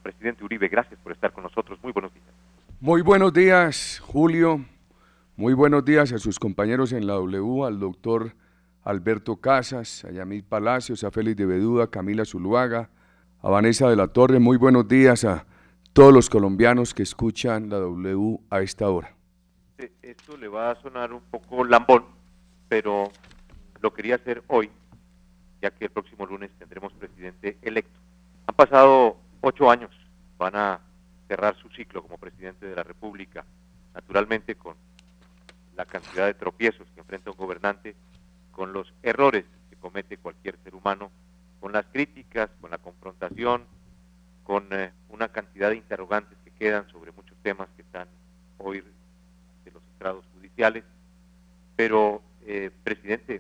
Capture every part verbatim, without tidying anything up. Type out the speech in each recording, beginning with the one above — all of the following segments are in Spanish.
Presidente Uribe, gracias por estar con nosotros. Muy buenos días. Muy buenos días, Julio. Muy buenos días a sus compañeros en la W, al doctor Alberto Casas, a Yamil Palacios, a Félix de Bedú, a Camila Zuluaga, a Vanessa de la Torre. Muy buenos días a todos los colombianos que escuchan la W a esta hora. Esto le va a sonar un poco lambón, pero lo quería hacer hoy, ya que el próximo lunes tendremos presidente electo. Han pasado ocho años, van a cerrar su ciclo como presidente de la República, naturalmente con la cantidad de tropiezos que enfrenta un gobernante, con los errores que comete cualquier ser humano, con las críticas, con la confrontación, con eh, una cantidad de interrogantes que quedan sobre muchos temas que están hoy de los estrados judiciales. Pero, eh, presidente,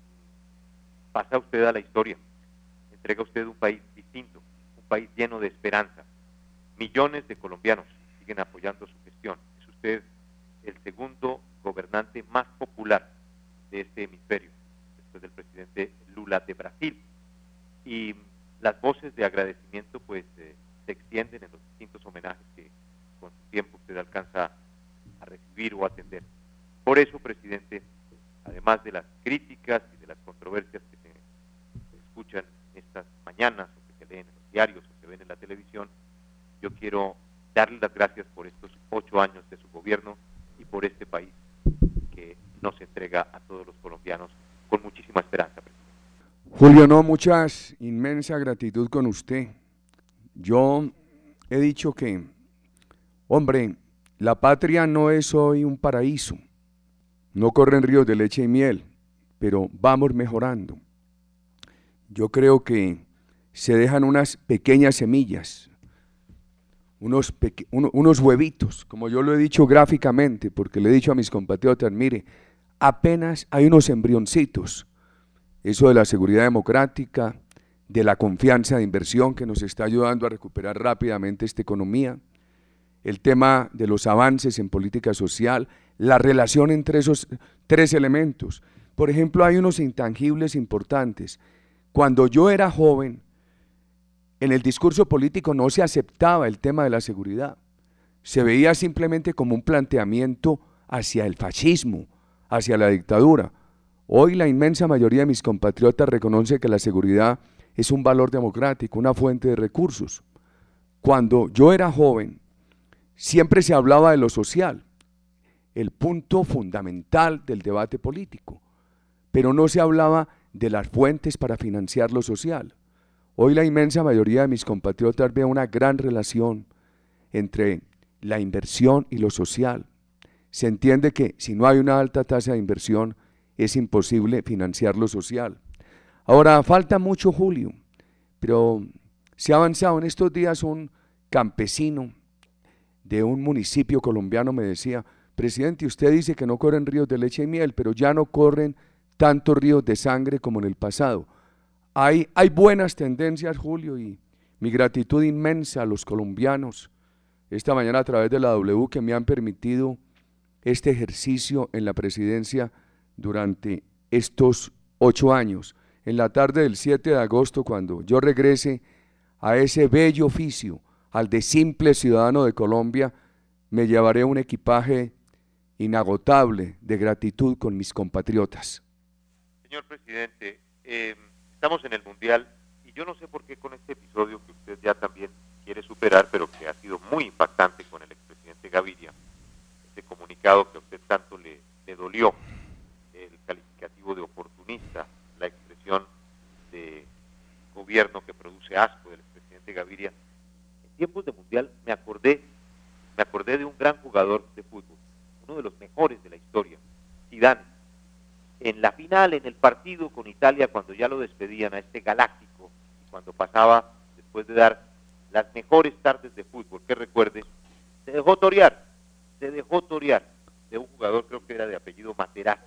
pasa usted a la historia, entrega usted un país distinto, un país lleno de esperanza. Millones de colombianos siguen apoyando su gestión. Es usted el segundo gobernante más popular de este hemisferio, después del presidente Lula de Brasil. Y las voces de agradecimiento pues eh, se extienden en los distintos homenajes que con su tiempo usted alcanza a recibir o atender. Por eso, presidente, además de las críticas y de las controversias que se escuchan estas mañanas, o que se leen en los diarios, o se ven en la televisión, yo quiero darle las gracias por estos ocho años de su gobierno y por este país que nos entrega a todos los colombianos con muchísima esperanza, presidente. Julio, no, muchas, inmensa gratitud con usted. Yo he dicho que, hombre, la patria no es hoy un paraíso, no corren ríos de leche y miel, pero vamos mejorando. Yo creo que se dejan unas pequeñas semillas, unos, peque uno, unos huevitos, como yo lo he dicho gráficamente, porque le he dicho a mis compatriotas, mire, apenas hay unos embrioncitos, eso de la seguridad democrática, de la confianza de inversión que nos está ayudando a recuperar rápidamente esta economía, el tema de los avances en política social, la relación entre esos tres elementos. Por ejemplo, hay unos intangibles importantes. Cuando yo era joven, en el discurso político no se aceptaba el tema de la seguridad. Se veía simplemente como un planteamiento hacia el fascismo, hacia la dictadura. Hoy la inmensa mayoría de mis compatriotas reconoce que la seguridad es un valor democrático, una fuente de recursos. Cuando yo era joven, siempre se hablaba de lo social, el punto fundamental del debate político, pero no se hablaba de las fuentes para financiar lo social. Hoy la inmensa mayoría de mis compatriotas ve una gran relación entre la inversión y lo social. Se entiende que si no hay una alta tasa de inversión, es imposible financiar lo social. Ahora, falta mucho, Julio, pero se ha avanzado. En estos días un campesino de un municipio colombiano me decía, presidente, usted dice que no corren ríos de leche y miel, pero ya no corren tantos ríos de sangre como en el pasado. Hay, hay buenas tendencias, Julio, y mi gratitud inmensa a los colombianos esta mañana a través de la W que me han permitido este ejercicio en la presidencia durante estos ocho años. En la tarde del siete de agosto, cuando yo regrese a ese bello oficio, al de simple ciudadano de Colombia, me llevaré un equipaje inagotable de gratitud con mis compatriotas. Señor presidente, eh, estamos en el Mundial y yo no sé por qué con este episodio que usted ya también quiere superar, pero que ha sido muy impactante con el expresidente Gaviria, este comunicado que a usted tanto le, le dolió, el calificativo de oportunista, la expresión de gobierno que produce asco del expresidente Gaviria. En tiempos de Mundial me acordé, me acordé de un gran jugador de fútbol, uno de los mejores de la historia, Zidane. En la final, en el partido con Italia, cuando ya lo despedían a este galáctico, y cuando pasaba, después de dar las mejores tardes de fútbol que recuerde, se dejó torear, se dejó torear de un jugador, creo que era de apellido Materazzi,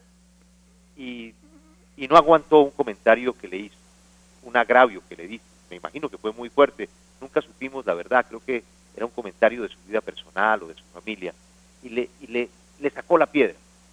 y, y no aguantó un comentario que le hizo, un agravio que le dijo, me imagino que fue muy fuerte, nunca supimos la verdad, creo que era un comentario de su vida personal o de su familia, y le, y le, le sacó la piedra.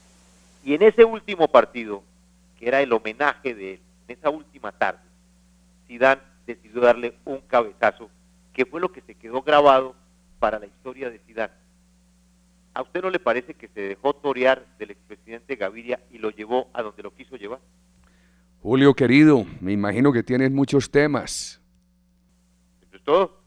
Y en ese último partido, que era el homenaje de él, en esa última tarde, Zidane decidió darle un cabezazo que fue lo que se quedó grabado para la historia de Sidán. ¿A usted no le parece que se dejó torear del expresidente Gaviria y lo llevó a donde lo quiso llevar? Julio, querido, me imagino que tienes muchos temas. ¿Eso es todo?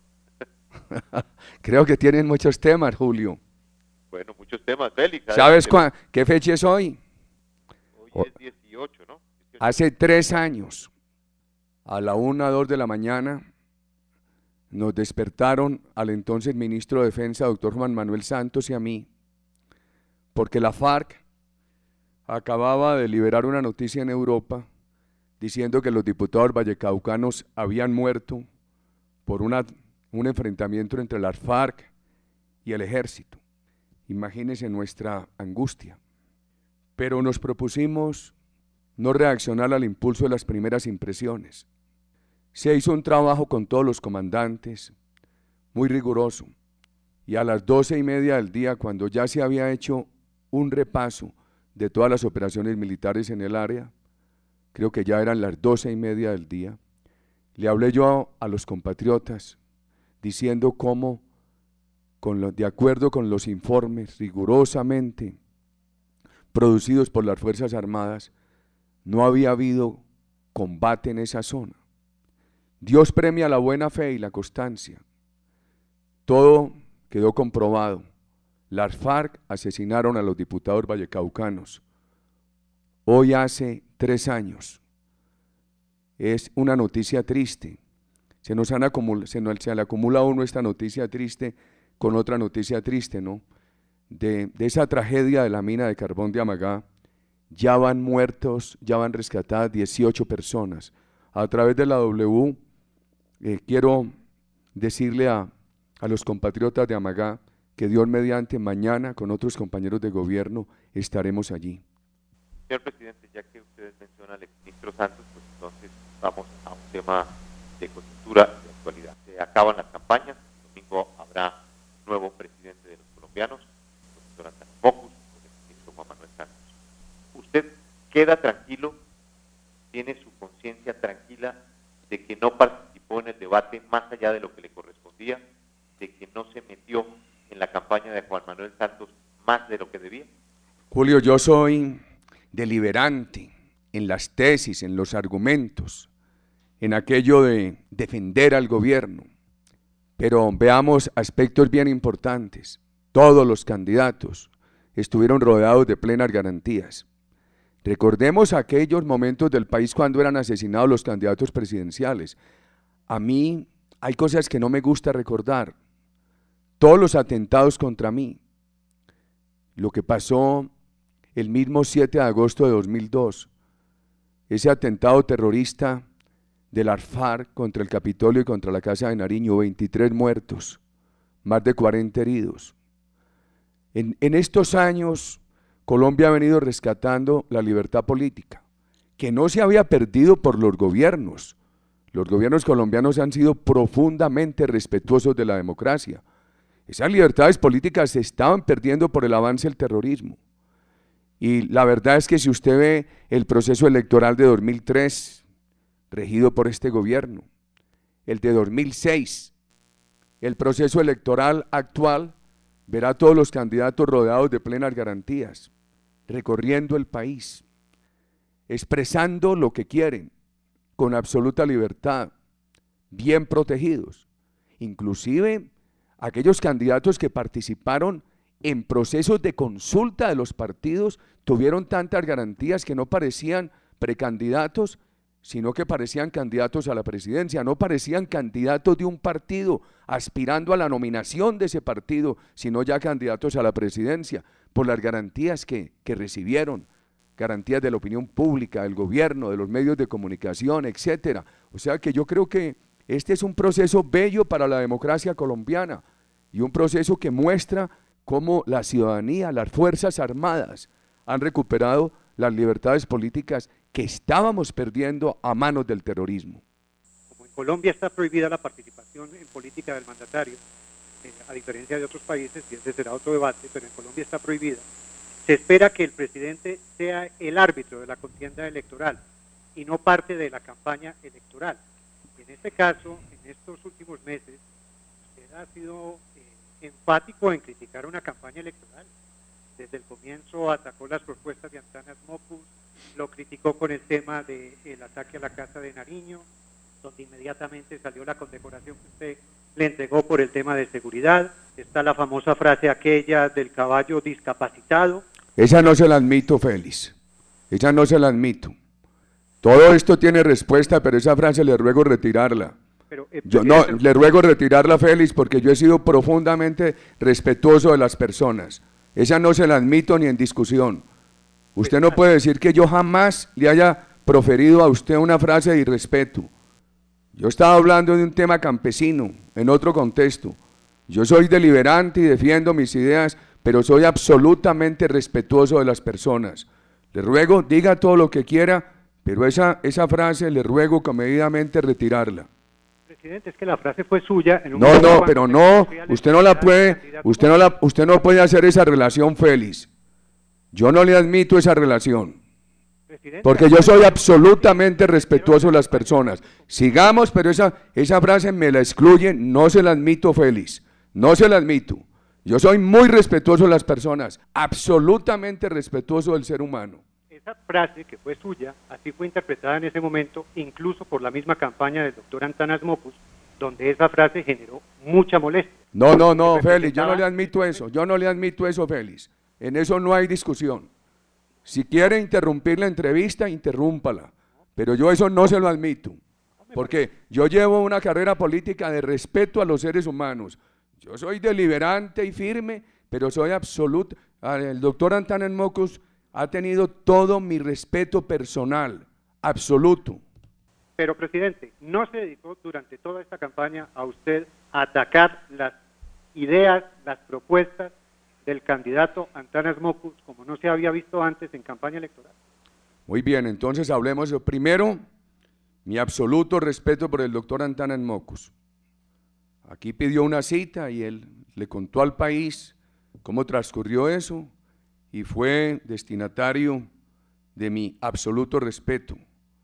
Creo que tienen muchos temas, Julio. Bueno, muchos temas, Félix. ¿Sabes cuá, qué fecha es hoy? Hoy es dieciocho, ¿no? dieciocho. Hace tres años, a la una, dos de la mañana, nos despertaron al entonces ministro de Defensa, doctor Juan Manuel Santos, y a mí, porque la FARC acababa de liberar una noticia en Europa diciendo que los diputados vallecaucanos habían muerto por una, un enfrentamiento entre las FARC y el ejército. Imagínense nuestra angustia. Pero nos propusimos no reaccionar al impulso de las primeras impresiones. Se hizo un trabajo con todos los comandantes, muy riguroso, y a las doce y media del día, cuando ya se había hecho un repaso de todas las operaciones militares en el área, creo que ya eran las doce y media del día, le hablé yo a, a los compatriotas, diciendo cómo, con lo, de acuerdo con los informes rigurosamente producidos por las Fuerzas Armadas, no había habido combate en esa zona. Dios premia la buena fe y la constancia. Todo quedó comprobado. Las FARC asesinaron a los diputados vallecaucanos. Hoy hace tres años. Es una noticia triste. Se nos han acumula, se, nos, se le acumula a uno esta noticia triste con otra noticia triste, ¿no? De, de esa tragedia de la mina de carbón de Amagá, ya van muertos, ya van rescatadas dieciocho personas. A través de la W, eh, quiero decirle a, a los compatriotas de Amagá que Dios mediante mañana con otros compañeros de gobierno estaremos allí. Señor presidente, ya que ustedes mencionan al exministro Santos, pues entonces vamos a un tema de coyuntura de actualidad. Se acaban las campañas, el domingo habrá nuevo presidente de los colombianos, el doctor Antonio Mocus, con el ministro Juan Manuel Santos. ¿Usted queda tranquilo, tiene su conciencia tranquila de que no participó en el debate más allá de lo que le correspondía, de que no se metió en la campaña de Juan Manuel Santos más de lo que debía? Julio, yo soy deliberante en las tesis, en los argumentos, en aquello de defender al gobierno, pero veamos aspectos bien importantes. Todos los candidatos estuvieron rodeados de plenas garantías. Recordemos aquellos momentos del país cuando eran asesinados los candidatos presidenciales. A mí hay cosas que no me gusta recordar. Todos los atentados contra mí, lo que pasó el mismo siete de agosto de dos mil dos, ese atentado terrorista de las FARC contra el Capitolio y contra la Casa de Nariño, veintitrés muertos, más de cuarenta heridos. En, en estos años, Colombia ha venido rescatando la libertad política, que no se había perdido por los gobiernos. Los gobiernos colombianos han sido profundamente respetuosos de la democracia. Esas libertades políticas se estaban perdiendo por el avance del terrorismo. Y la verdad es que si usted ve el proceso electoral de dos mil tres, regido por este gobierno, el de dos mil seis, el proceso electoral actual, verá a todos los candidatos rodeados de plenas garantías, recorriendo el país, expresando lo que quieren, con absoluta libertad, bien protegidos, inclusive aquellos candidatos que participaron en procesos de consulta de los partidos tuvieron tantas garantías que no parecían precandidatos, sino que parecían candidatos a la presidencia, no parecían candidatos de un partido aspirando a la nominación de ese partido, sino ya candidatos a la presidencia, por las garantías que, que recibieron, garantías de la opinión pública, del gobierno, de los medios de comunicación, etcétera. O sea que yo creo que este es un proceso bello para la democracia colombiana y un proceso que muestra cómo la ciudadanía, las Fuerzas Armadas han recuperado las libertades políticas que estábamos perdiendo a manos del terrorismo. Como en Colombia está prohibida la participación en política del mandatario, eh, a diferencia de otros países, y ese será otro debate, pero en Colombia está prohibida, se espera que el presidente sea el árbitro de la contienda electoral y no parte de la campaña electoral. En este caso, en estos últimos meses, usted ha sido eh, enfático en criticar una campaña electoral. Desde el comienzo atacó las propuestas de Antanas Mockus, lo criticó con el tema del ataque a la Casa de Nariño, donde inmediatamente salió la condecoración que usted le entregó por el tema de seguridad. Está la famosa frase aquella del caballo discapacitado. Esa no se la admito, Félix. Esa no se la admito. Todo esto tiene respuesta, pero esa frase le ruego retirarla. Pero, eh, yo no, le ruego retirarla, Félix, porque yo he sido profundamente respetuoso de las personas. Esa no se la admito ni en discusión. Usted no puede decir que yo jamás le haya proferido a usted una frase de irrespeto. Yo estaba hablando de un tema campesino, en otro contexto. Yo soy deliberante y defiendo mis ideas, pero soy absolutamente respetuoso de las personas. Le ruego, diga todo lo que quiera, pero esa, esa frase le ruego comedidamente retirarla. Presidente, es que la frase fue suya. En un no, no, pero no, usted no la puede, usted no, la, usted no puede hacer esa relación, Félix. Yo no le admito esa relación, porque yo soy absolutamente respetuoso de las personas. Sigamos, pero esa, esa frase me la excluyen, no se la admito, Félix, no se la admito. Yo soy muy respetuoso de las personas, absolutamente respetuoso del ser humano. Esa frase que fue suya, así fue interpretada en ese momento, incluso por la misma campaña del doctor Antanas Mockus, donde esa frase generó mucha molestia. No, no, no, Félix, yo no le admito eso, yo no le admito eso, Félix. En eso no hay discusión. Si quiere interrumpir la entrevista, interrúmpala, pero yo eso no se lo admito, porque yo llevo una carrera política de respeto a los seres humanos. Yo soy deliberante y firme, pero soy absoluto. El doctor Antanas Mockus ha tenido todo mi respeto personal, absoluto. Pero, presidente, ¿no se dedicó durante toda esta campaña a usted a atacar las ideas, las propuestas del candidato Antanas Mockus, como no se había visto antes en campaña electoral? Muy bien, entonces hablemos de, primero, mi absoluto respeto por el doctor Antanas Mockus. Aquí pidió una cita y él le contó al país cómo transcurrió eso y fue destinatario de mi absoluto respeto.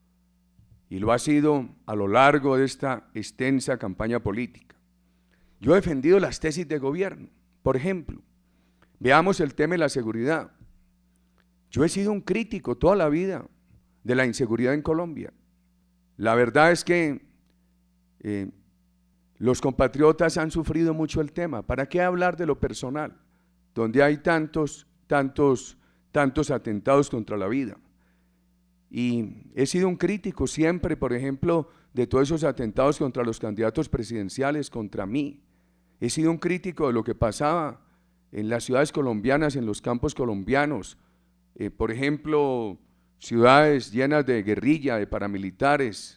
Y lo ha sido a lo largo de esta extensa campaña política. Yo he defendido las tesis de gobierno. Por ejemplo, veamos el tema de la seguridad. Yo he sido un crítico toda la vida de la inseguridad en Colombia. La verdad es que eh, los compatriotas han sufrido mucho el tema. ¿Para qué hablar de lo personal? Donde hay tantos, tantos, tantos atentados contra la vida. Y he sido un crítico siempre, por ejemplo, de todos esos atentados contra los candidatos presidenciales, contra mí. He sido un crítico de lo que pasaba en las ciudades colombianas, en los campos colombianos. Eh, por ejemplo, ciudades llenas de guerrilla, de paramilitares,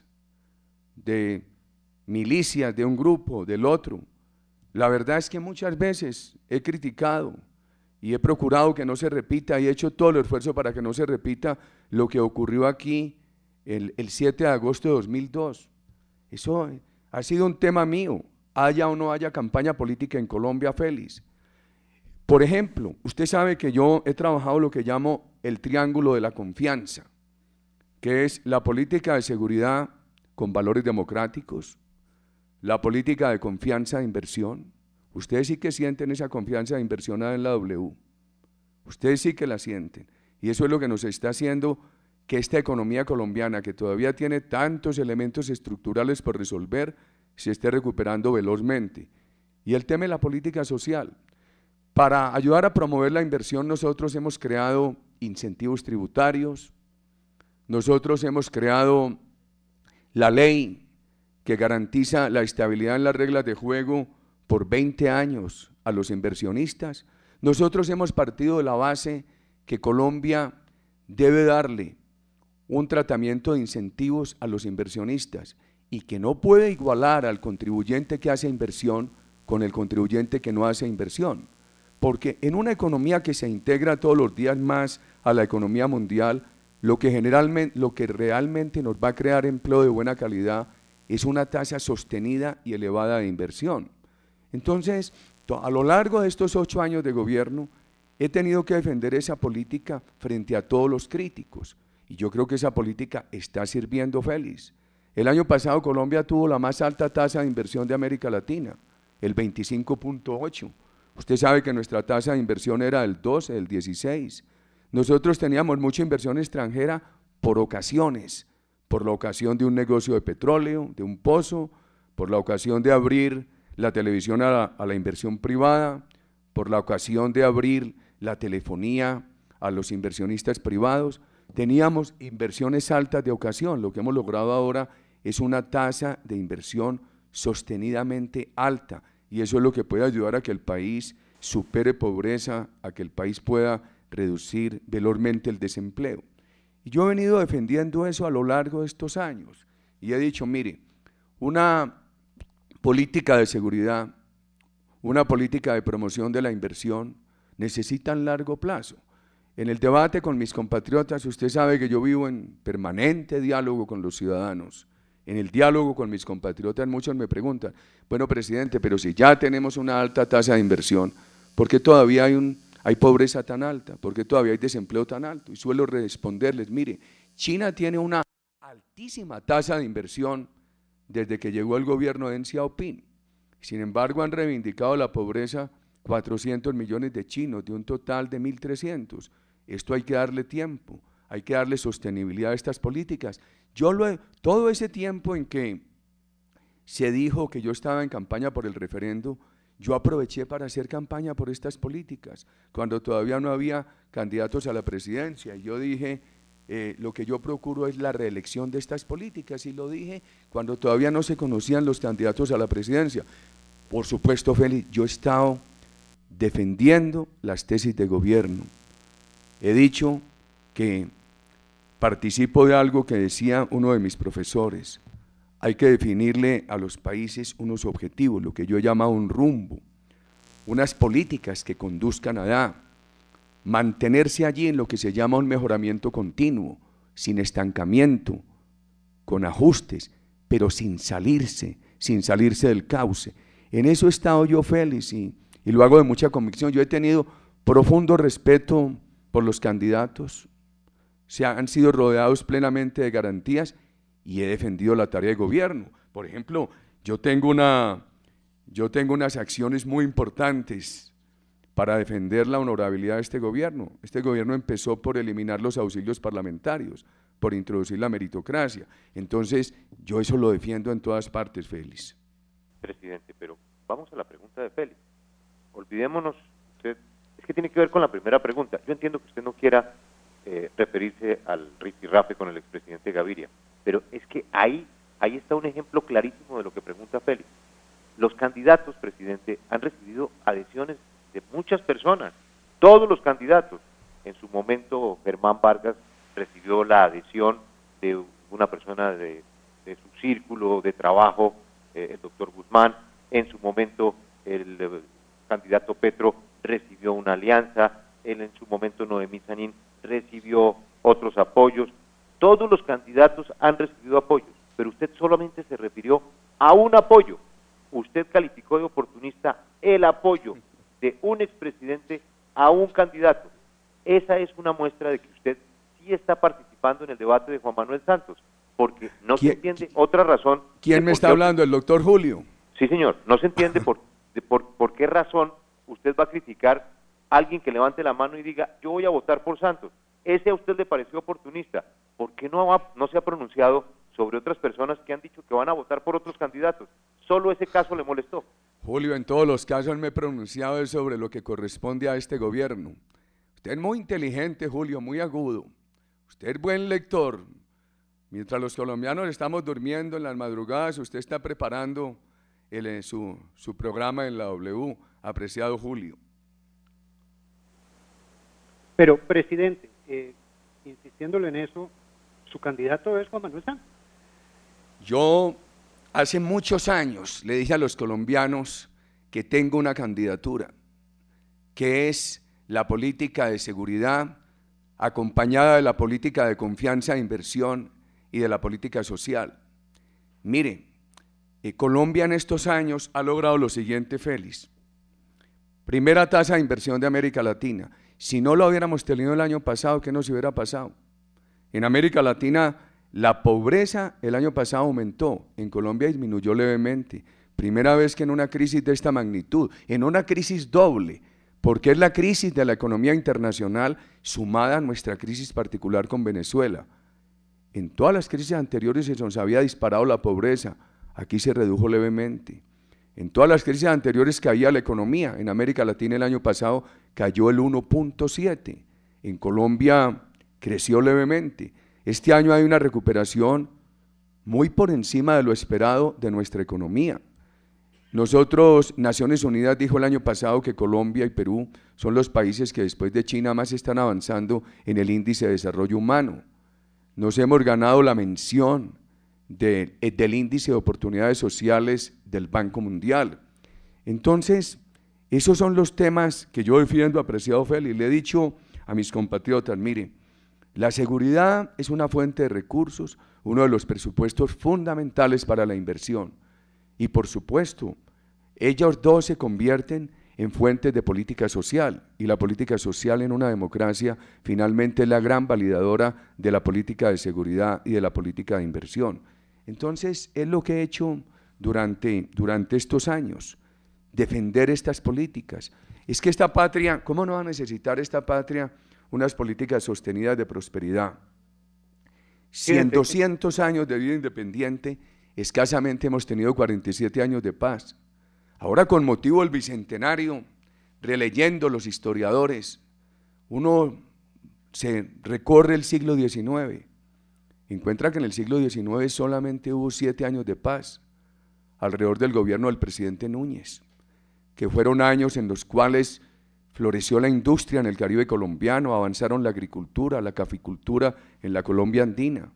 de milicias de un grupo, del otro. La verdad es que muchas veces he criticado y he procurado que no se repita y he hecho todo el esfuerzo para que no se repita lo que ocurrió aquí el, el siete de agosto de dos mil dos. Eso ha sido un tema mío, haya o no haya campaña política en Colombia, Félix. Por ejemplo, usted sabe que yo he trabajado lo que llamo el triángulo de la confianza, que es la política de seguridad con valores democráticos, la política de confianza de inversión. Ustedes sí que sienten esa confianza de inversión en la W. Ustedes sí que la sienten. Y eso es lo que nos está haciendo que esta economía colombiana, que todavía tiene tantos elementos estructurales por resolver, se esté recuperando velozmente. Y el tema de la política social. Para ayudar a promover la inversión, nosotros hemos creado incentivos tributarios, nosotros hemos creado la ley que garantiza la estabilidad en las reglas de juego por veinte años a los inversionistas. Nosotros hemos partido de la base que Colombia debe darle un tratamiento de incentivos a los inversionistas y que no puede igualar al contribuyente que hace inversión con el contribuyente que no hace inversión. Porque en una economía que se integra todos los días más a la economía mundial, lo que, generalmente, lo que realmente nos va a crear empleo de buena calidad es una tasa sostenida y elevada de inversión. Entonces, a lo largo de estos ocho años de gobierno, he tenido que defender esa política frente a todos los críticos. Y yo creo que esa política está sirviendo, Félix. El año pasado Colombia tuvo la más alta tasa de inversión de América Latina. el veinticinco punto ocho. Usted sabe que nuestra tasa de inversión era del doce, del dieciséis. Nosotros teníamos mucha inversión extranjera por ocasiones, por la ocasión de un negocio de petróleo, de un pozo, por la ocasión de abrir la televisión a la, a la inversión privada, por la ocasión de abrir la telefonía a los inversionistas privados. Teníamos inversiones altas de ocasión. Lo que hemos logrado ahora es una tasa de inversión sostenidamente alta, y eso es lo que puede ayudar a que el país supere pobreza, a que el país pueda reducir velozmente el desempleo. Y yo he venido defendiendo eso a lo largo de estos años, y he dicho, mire, una política de seguridad, una política de promoción de la inversión necesitan largo plazo. En el debate con mis compatriotas, usted sabe que yo vivo en permanente diálogo con los ciudadanos. En el diálogo con mis compatriotas muchos me preguntan, bueno, presidente, pero si ya tenemos una alta tasa de inversión, ¿por qué todavía hay, un, hay pobreza tan alta? ¿Por qué todavía hay desempleo tan alto? Y suelo responderles, mire, China tiene una altísima tasa de inversión desde que llegó el gobierno de Deng Xiaoping. Sin embargo, han reivindicado la pobreza cuatrocientos millones de chinos, de un total de mil trescientos. Esto hay que darle tiempo, hay que darle sostenibilidad a estas políticas. Yo lo he, todo ese tiempo en que se dijo que yo estaba en campaña por el referendo, yo aproveché para hacer campaña por estas políticas, cuando todavía no había candidatos a la presidencia. Y yo dije, eh, lo que yo procuro es la reelección de estas políticas, y lo dije cuando todavía no se conocían los candidatos a la presidencia. Por supuesto, Félix, yo he estado defendiendo las tesis de gobierno. He dicho que participo de algo que decía uno de mis profesores: hay que definirle a los países unos objetivos, lo que yo he llamado un rumbo, unas políticas que conduzcan allá, mantenerse allí en lo que se llama un mejoramiento continuo, sin estancamiento, con ajustes, pero sin salirse, sin salirse del cauce. En eso he estado yo, Félix, y, y lo hago de mucha convicción. Yo he tenido profundo respeto por los candidatos, se han sido rodeados plenamente de garantías, y he defendido la tarea de gobierno. Por ejemplo, yo tengo, una, yo tengo unas acciones muy importantes para defender la honorabilidad de este gobierno. Este gobierno empezó por eliminar los auxilios parlamentarios, por introducir la meritocracia. Entonces, yo eso lo defiendo en todas partes, Félix. Presidente, pero vamos a la pregunta de Félix. Olvidémonos, usted, es que tiene que ver con la primera pregunta. Yo entiendo que usted no quiera eh, referirse al rifirrafe con el expresidente Gaviria, pero es que ahí, ahí está un ejemplo clarísimo de lo que pregunta Félix. Los candidatos, presidente, han recibido adhesiones de muchas personas, todos los candidatos. En su momento, Germán Vargas recibió la adhesión de una persona de, de su círculo de trabajo, eh, el doctor Guzmán. En su momento, el, el candidato Petro recibió una alianza. Él, en su momento, Noemí Sanín, recibió otros apoyos. Todos los candidatos han recibido apoyos, pero usted solamente se refirió a un apoyo. Usted calificó de oportunista el apoyo de un expresidente a un candidato. Esa es una muestra de que usted sí está participando en el debate de Juan Manuel Santos, porque no se entiende otra razón. ¿Quién me está hablando? ¿El doctor Julio? Sí, señor. No se entiende por, de, por, por qué razón usted va a criticar a alguien que levante la mano y diga, yo voy a votar por Santos. Ese a usted le pareció oportunista. ¿Por qué no, ha, no se ha pronunciado sobre otras personas que han dicho que van a votar por otros candidatos? Solo ese caso le molestó. Julio, en todos los casos me he pronunciado sobre lo que corresponde a este gobierno. Usted es muy inteligente, Julio, muy agudo. Usted es buen lector. Mientras los colombianos estamos durmiendo en las madrugadas, usted está preparando el, su, su programa en la W, apreciado Julio. Pero, presidente, eh, insistiéndole en eso, su candidato es Juan Manuel Santos. Yo hace muchos años le dije a los colombianos que tengo una candidatura, que es la política de seguridad acompañada de la política de confianza e inversión y de la política social. Mire, eh, Colombia en estos años ha logrado lo siguiente, Félix. Primera tasa de inversión de América Latina. Si no lo hubiéramos tenido el año pasado, ¿qué nos hubiera pasado? En América Latina la pobreza el año pasado aumentó, en Colombia disminuyó levemente, Primera vez que en una crisis de esta magnitud, en una crisis doble, porque es la crisis de la economía internacional sumada a nuestra crisis particular con Venezuela. En todas las crisis anteriores se nos había disparado la pobreza, aquí se redujo levemente. En todas las crisis anteriores caía la economía, en América Latina el año pasado cayó el uno punto siete, en Colombia creció levemente. Este año hay una recuperación muy por encima de lo esperado de nuestra economía. Nosotros, Naciones Unidas dijo el año pasado que Colombia y Perú son los países que después de China más están avanzando en el índice de desarrollo humano. Nos hemos ganado la mención de, del índice de oportunidades sociales del Banco Mundial. Entonces, esos son los temas que yo defiendo, apreciado Félix. Le he dicho a mis compatriotas, mire, la seguridad es una fuente de recursos, uno de los presupuestos fundamentales para la inversión. Y por supuesto, ellos dos se convierten en fuentes de política social, y la política social en una democracia finalmente es la gran validadora de la política de seguridad y de la política de inversión. Entonces, es lo que he hecho durante, durante estos años, defender estas políticas. Es que esta patria, ¿cómo no va a necesitar esta patria unas políticas sostenidas de prosperidad? Si en doscientos años de vida independiente, escasamente hemos tenido cuarenta y siete años de paz. Ahora, con motivo del bicentenario, releyendo los historiadores, uno se recorre el siglo diecinueve, encuentra que en el siglo diecinueve solamente hubo siete años de paz alrededor del gobierno del presidente Núñez, que fueron años en los cuales floreció la industria en el Caribe colombiano, avanzaron la agricultura, la caficultura en la Colombia andina.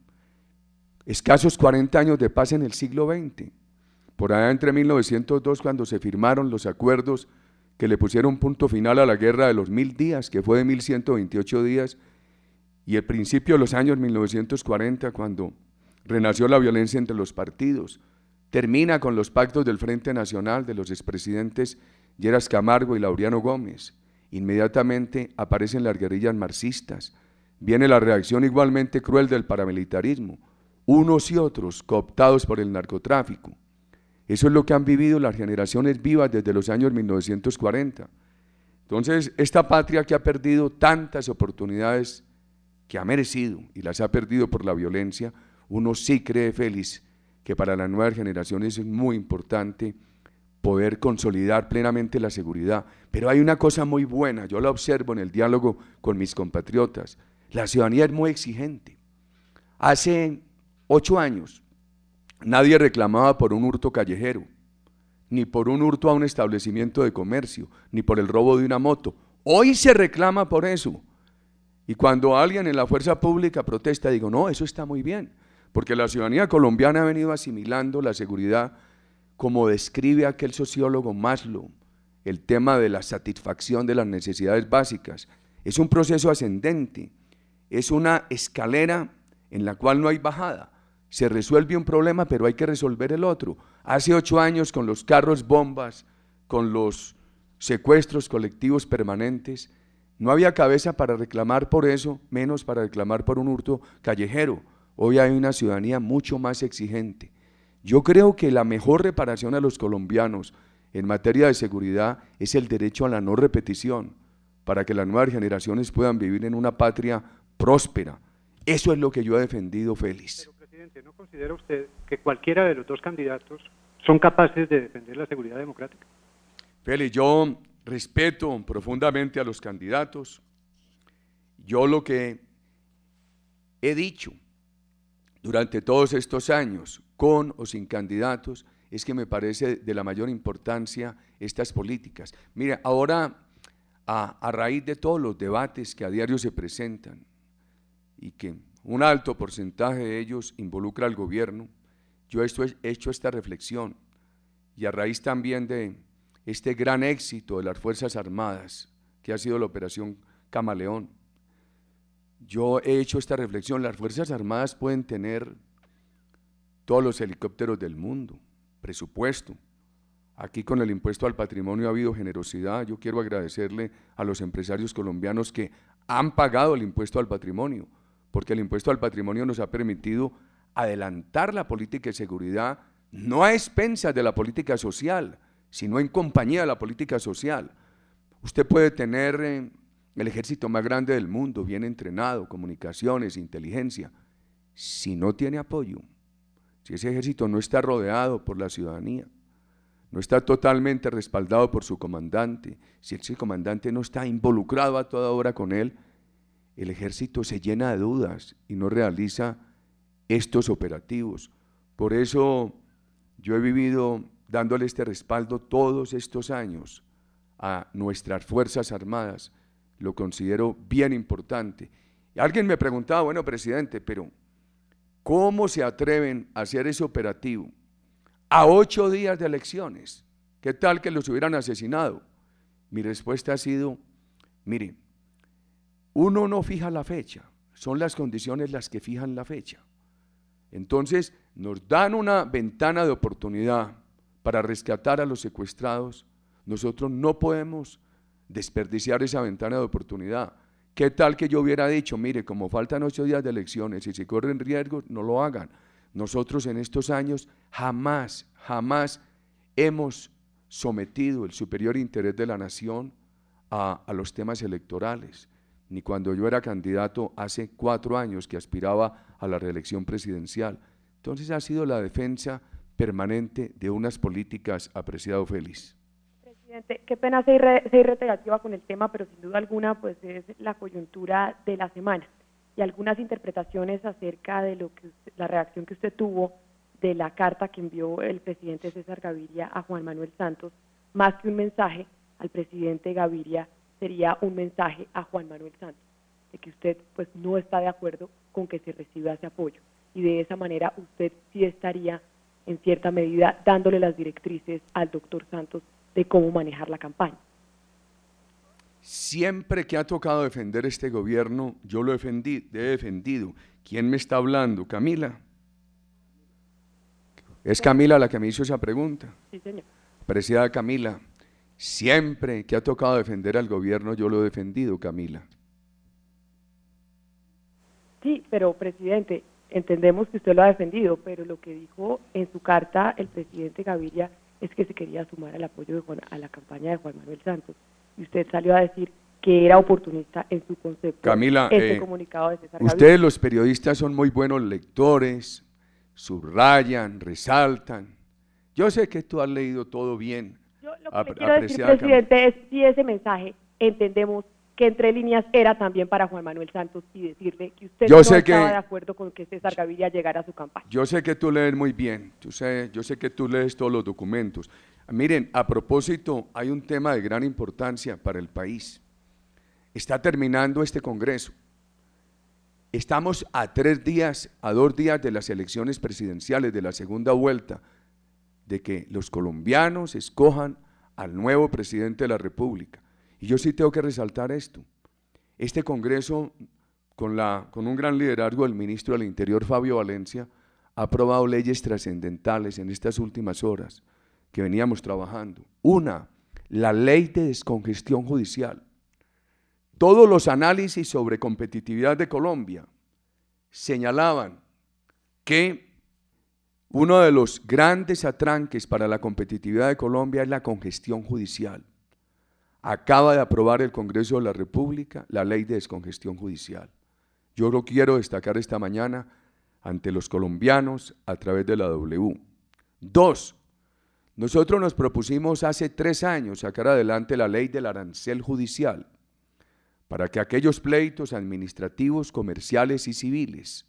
Escasos cuarenta años de paz en el siglo veinte, por allá entre mil novecientos dos, cuando se firmaron los acuerdos que le pusieron punto final a la guerra de los mil días, que fue de mil ciento veintiocho días, y el principio de los años mil novecientos cuarenta, cuando renació la violencia entre los partidos, termina con los pactos del Frente Nacional de los expresidentes Lleras Camargo y Laureano Gómez. Inmediatamente aparecen las guerrillas marxistas, viene la reacción igualmente cruel del paramilitarismo, unos y otros cooptados por el narcotráfico. Eso es lo que han vivido las generaciones vivas desde los años mil novecientos cuarenta. Entonces, esta patria que ha perdido tantas oportunidades que ha merecido y las ha perdido por la violencia, uno sí cree, Félix, que para las nuevas generaciones es muy importante poder consolidar plenamente la seguridad. Pero hay una cosa muy buena, yo la observo en el diálogo con mis compatriotas, la ciudadanía es muy exigente. Hace ocho años nadie reclamaba por un hurto callejero, ni por un hurto a un establecimiento de comercio, ni por el robo de una moto. Hoy se reclama por eso. Y cuando alguien en la fuerza pública protesta, digo, no, eso está muy bien, porque la ciudadanía colombiana ha venido asimilando la seguridad, como describe aquel sociólogo Maslow, el tema de la satisfacción de las necesidades básicas. Es un proceso ascendente, es una escalera en la cual no hay bajada. Se resuelve un problema, pero hay que resolver el otro. Hace ocho años, con los carros bombas, con los secuestros colectivos permanentes, no había cabeza para reclamar por eso, menos para reclamar por un hurto callejero. Hoy hay una ciudadanía mucho más exigente. Yo creo que la mejor reparación a los colombianos en materia de seguridad es el derecho a la no repetición, para que las nuevas generaciones puedan vivir en una patria próspera. Eso es lo que yo he defendido, Félix. Pero, presidente, ¿no considera usted que cualquiera de los dos candidatos son capaces de defender la seguridad democrática? Félix, yo respeto profundamente a los candidatos. Yo lo que he dicho durante todos estos años, con o sin candidatos, es que me parece de la mayor importancia estas políticas. Mire, ahora, a, a raíz de todos los debates que a diario se presentan, y que un alto porcentaje de ellos involucra al gobierno, yo he hecho esta reflexión, y a raíz también de este gran éxito de las Fuerzas Armadas, que ha sido la Operación Camaleón, yo he hecho esta reflexión. Las Fuerzas Armadas pueden tener todos los helicópteros del mundo, presupuesto. Aquí con el impuesto al patrimonio ha habido generosidad. Yo quiero agradecerle a los empresarios colombianos que han pagado el impuesto al patrimonio, porque el impuesto al patrimonio nos ha permitido adelantar la política de seguridad no a expensas de la política social, sino en compañía de la política social. Usted puede tener eh, el ejército más grande del mundo, bien entrenado, comunicaciones, inteligencia, si no tiene apoyo, si ese ejército no está rodeado por la ciudadanía, no está totalmente respaldado por su comandante, si ese comandante no está involucrado a toda hora con él, el ejército se llena de dudas y no realiza estos operativos. Por eso yo he vivido dándole este respaldo todos estos años a nuestras Fuerzas Armadas, lo considero bien importante. Y alguien me preguntaba, bueno, presidente, pero ¿cómo se atreven a hacer ese operativo a ocho días de elecciones? ¿Qué tal que los hubieran asesinado? Mi respuesta ha sido, mire, uno no fija la fecha, son las condiciones las que fijan la fecha. Entonces nos dan una ventana de oportunidad para rescatar a los secuestrados. Nosotros no podemos desperdiciar esa ventana de oportunidad. ¿Qué tal que yo hubiera dicho, mire, como faltan ocho días de elecciones y si corren riesgos, no lo hagan? Nosotros en estos años jamás, jamás hemos sometido el superior interés de la nación a, a los temas electorales, ni cuando yo era candidato hace cuatro años que aspiraba a la reelección presidencial. Entonces ha sido la defensa permanente de unas políticas, apreciado Félix. Presidente, qué pena ser, re, ser reiterativa con el tema, pero sin duda alguna pues es la coyuntura de la semana y algunas interpretaciones acerca de lo que usted, la reacción que usted tuvo de la carta que envió el presidente César Gaviria a Juan Manuel Santos. Más que un mensaje al presidente Gaviria, sería un mensaje a Juan Manuel Santos, de que usted pues no está de acuerdo con que se reciba ese apoyo, y de esa manera usted sí estaría en cierta medida dándole las directrices al doctor Santos de cómo manejar la campaña. Siempre que ha tocado defender este gobierno, yo lo he defendido. He defendido. ¿Quién me está hablando? ¿Camila? ¿Es Camila la que me hizo esa pregunta? Sí, señor. Apreciada Camila, siempre que ha tocado defender al gobierno, yo lo he defendido, Camila. Sí, pero presidente, entendemos que usted lo ha defendido, pero lo que dijo en su carta el presidente Gaviria es que se quería sumar al apoyo de Juan, a la campaña de Juan Manuel Santos, y usted salió a decir que era oportunista en su concepto. Camila, este eh, comunicado de César ustedes Gaviria. Los periodistas son muy buenos lectores, subrayan, resaltan. Yo sé que tú has leído todo bien. Yo lo que ap le quiero decir, apreciada presidente, es si ese mensaje entendemos que entre líneas era también para Juan Manuel Santos, y decirle que usted Yo no sé estaba que- de acuerdo con que César Gaviria llegara a su campaña. Yo sé que tú lees muy bien, tú sé, yo sé que tú lees todos los documentos. Miren, a propósito, hay un tema de gran importancia para el país. Está terminando este Congreso. Estamos a tres días, a dos días de las elecciones presidenciales de la segunda vuelta, de que los colombianos escojan al nuevo presidente de la República. Y yo sí tengo que resaltar esto. Este Congreso, con, la, con un gran liderazgo del ministro del Interior, Fabio Valencia, ha aprobado leyes trascendentales en estas últimas horas que veníamos trabajando. Una, la ley de descongestión judicial. Todos los análisis sobre competitividad de Colombia señalaban que uno de los grandes atranques para la competitividad de Colombia es la congestión judicial. Acaba de aprobar el Congreso de la República la ley de descongestión judicial. Yo lo quiero destacar esta mañana ante los colombianos a través de la W. Dos, nosotros nos propusimos hace tres años sacar adelante la ley del arancel judicial para que aquellos pleitos administrativos, comerciales y civiles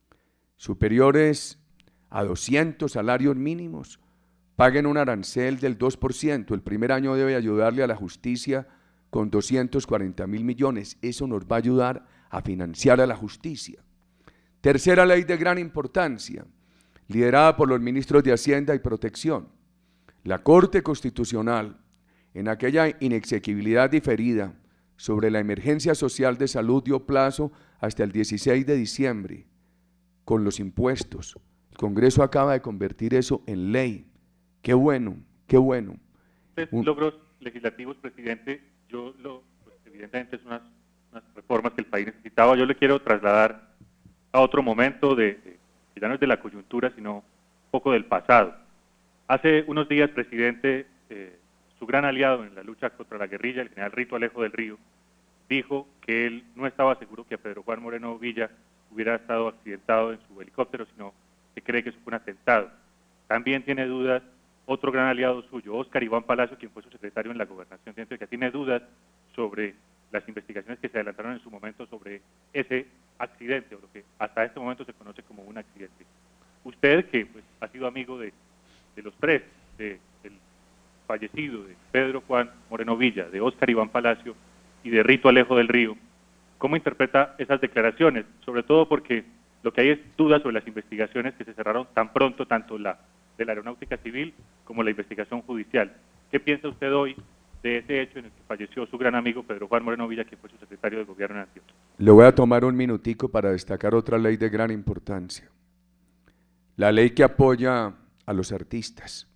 superiores a doscientos salarios mínimos paguen un arancel del dos por ciento. El primer año debe ayudarle a la justicia con doscientos cuarenta mil millones. Eso nos va a ayudar a financiar a la justicia. Tercera ley de gran importancia, liderada por los ministros de Hacienda y Protección. La Corte Constitucional, en aquella inexequibilidad diferida sobre la emergencia social de salud, dio plazo hasta el dieciséis de diciembre con los impuestos. El Congreso acaba de convertir eso en ley. Qué bueno, qué bueno. Tres Un- logros legislativos, presidente. Yo lo, pues, evidentemente, son unas, unas reformas que el país necesitaba. Yo le quiero trasladar a otro momento de, de que ya no es de la coyuntura, sino un poco del pasado. Hace unos días, presidente, eh, su gran aliado en la lucha contra la guerrilla, el general Rito Alejo del Río, dijo que él no estaba seguro que Pedro Juan Moreno Villa hubiera estado accidentado en su helicóptero, sino que cree que eso fue un atentado. También tiene dudas otro gran aliado suyo, Óscar Iván Palacio, quien fue su secretario en la Gobernación de Antioquia, tiene dudas sobre las investigaciones que se adelantaron en su momento sobre ese accidente, o lo que hasta este momento se conoce como un accidente. Usted, que pues, ha sido amigo de, de los tres, de, del fallecido, de Pedro Juan Moreno Villa, de Óscar Iván Palacio y de Rito Alejo del Río, ¿cómo interpreta esas declaraciones? Sobre todo porque lo que hay es dudas sobre las investigaciones que se cerraron tan pronto, tanto la de la Aeronáutica Civil como la investigación judicial. ¿Qué piensa usted hoy de ese hecho en el que falleció su gran amigo Pedro Juan Moreno Villa, que fue su secretario de gobierno en Antioquia? Le voy a tomar un minutico para destacar otra ley de gran importancia. La ley que apoya a los artistas.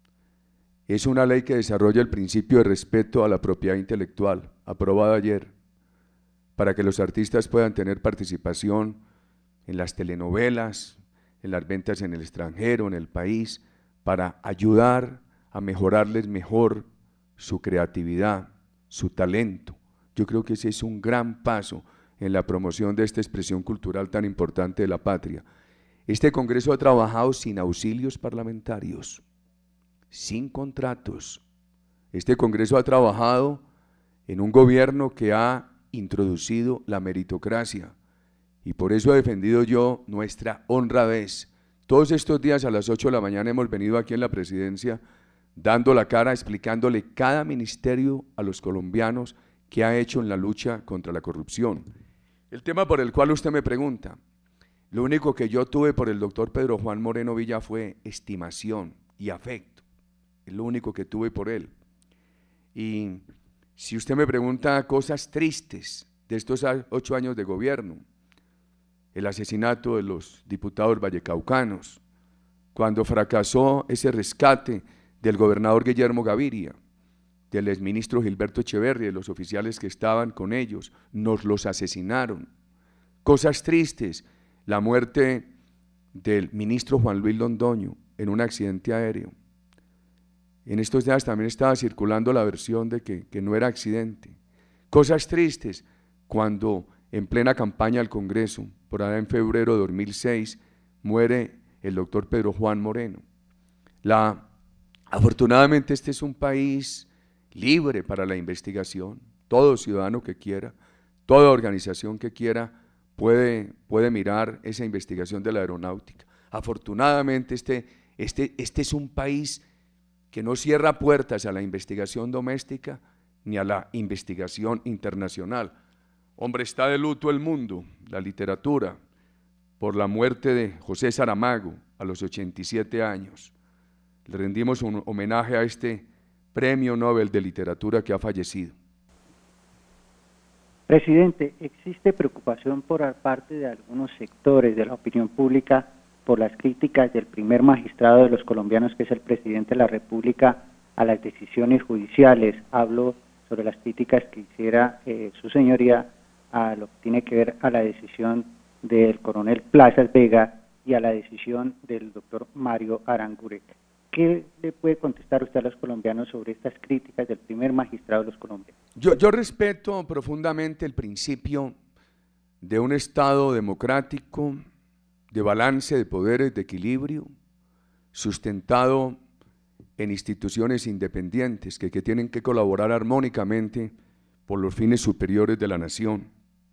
Es una ley que desarrolla el principio de respeto a la propiedad intelectual, aprobada ayer, para que los artistas puedan tener participación en las telenovelas, en las ventas en el extranjero, en el país, para ayudar a mejorarles mejor su creatividad, su talento. Yo creo que ese es un gran paso en la promoción de esta expresión cultural tan importante de la patria. Este Congreso ha trabajado sin auxilios parlamentarios, sin contratos. Este Congreso ha trabajado en un gobierno que ha introducido la meritocracia, y por eso he defendido yo nuestra honradez. Todos estos días a las ocho de la mañana hemos venido aquí en la presidencia dando la cara, explicándole cada ministerio a los colombianos que ha hecho en la lucha contra la corrupción. El tema por el cual usted me pregunta, lo único que yo tuve por el doctor Pedro Juan Moreno Villa fue estimación y afecto, es lo único que tuve por él. Y si usted me pregunta cosas tristes de estos ocho años de gobierno, el asesinato de los diputados vallecaucanos, cuando fracasó ese rescate del gobernador Guillermo Gaviria, del exministro Gilberto Echeverri, de los oficiales que estaban con ellos, nos los asesinaron. Cosas tristes, la muerte del ministro Juan Luis Londoño en un accidente aéreo. En estos días también estaba circulando la versión de que, que no era accidente. Cosas tristes, cuando en plena campaña al Congreso, por allá en febrero de dos mil seis, muere el doctor Pedro Juan Moreno. La, afortunadamente este es un país libre para la investigación. Todo ciudadano que quiera, toda organización que quiera puede, puede mirar esa investigación de la aeronáutica. Afortunadamente este, este, este es un país que no cierra puertas a la investigación doméstica ni a la investigación internacional. Hombre, está de luto el mundo, la literatura, por la muerte de José Saramago a los ochenta y siete años. Le rendimos un homenaje a este Premio Nobel de Literatura que ha fallecido. Presidente, ¿existe preocupación por parte de algunos sectores de la opinión pública por las críticas del primer magistrado de los colombianos, que es el presidente de la República, a las decisiones judiciales? Hablo sobre las críticas que hiciera eh, su señoría a lo que tiene que ver a la decisión del coronel Plazas Vega y a la decisión del doctor Mario Aranguren. ¿Qué le puede contestar usted a los colombianos sobre estas críticas del primer magistrado de los colombianos? Yo, yo respeto profundamente el principio de un Estado democrático, de balance de poderes, de equilibrio, sustentado en instituciones independientes que, que tienen que colaborar armónicamente por los fines superiores de la nación.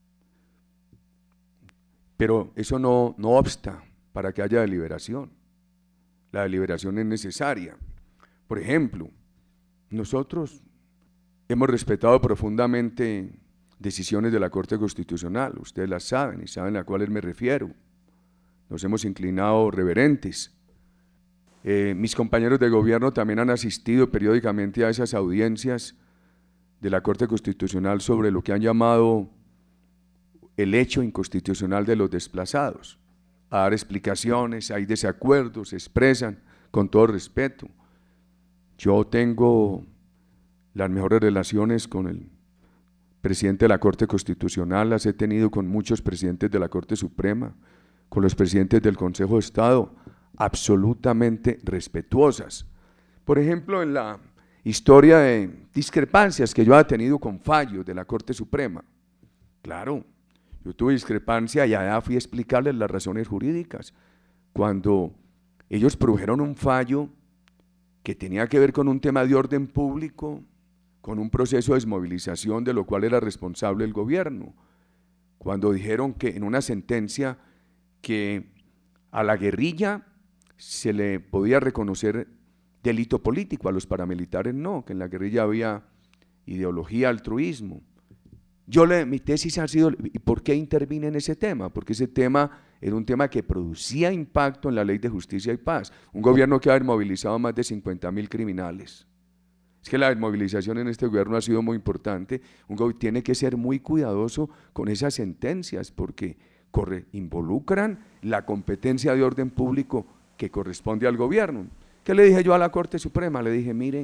Pero eso no, no obsta para que haya deliberación. La deliberación es necesaria. Por ejemplo, nosotros hemos respetado profundamente decisiones de la Corte Constitucional, ustedes las saben y saben a cuáles me refiero. Nos hemos inclinado reverentes. Eh, mis compañeros de gobierno también han asistido periódicamente a esas audiencias de la Corte Constitucional sobre lo que han llamado el hecho inconstitucional de los desplazados, a dar explicaciones, hay desacuerdos, se expresan con todo respeto. Yo tengo las mejores relaciones con el presidente de la Corte Constitucional, las he tenido con muchos presidentes de la Corte Suprema, con los presidentes del Consejo de Estado, absolutamente respetuosas. Por ejemplo, en la historia de discrepancias que yo he tenido con fallos de la Corte Suprema. Claro, yo tuve discrepancia y allá fui a explicarles las razones jurídicas. Cuando ellos produjeron un fallo que tenía que ver con un tema de orden público, con un proceso de desmovilización de lo cual era responsable el gobierno. Cuando dijeron que en una sentencia que a la guerrilla se le podía reconocer delito político, a los paramilitares no, que en la guerrilla había ideología, altruismo. Yo le, mi tesis ha sido, ¿y por qué intervine en ese tema? Porque ese tema era un tema que producía impacto en la Ley de Justicia y Paz. Un gobierno que ha desmovilizado más de cincuenta mil criminales. Es que la desmovilización en este gobierno ha sido muy importante. Un gobierno tiene que ser muy cuidadoso con esas sentencias porque corre, involucran la competencia de orden público que corresponde al gobierno. ¿Qué le dije yo a la Corte Suprema? Le dije, mire,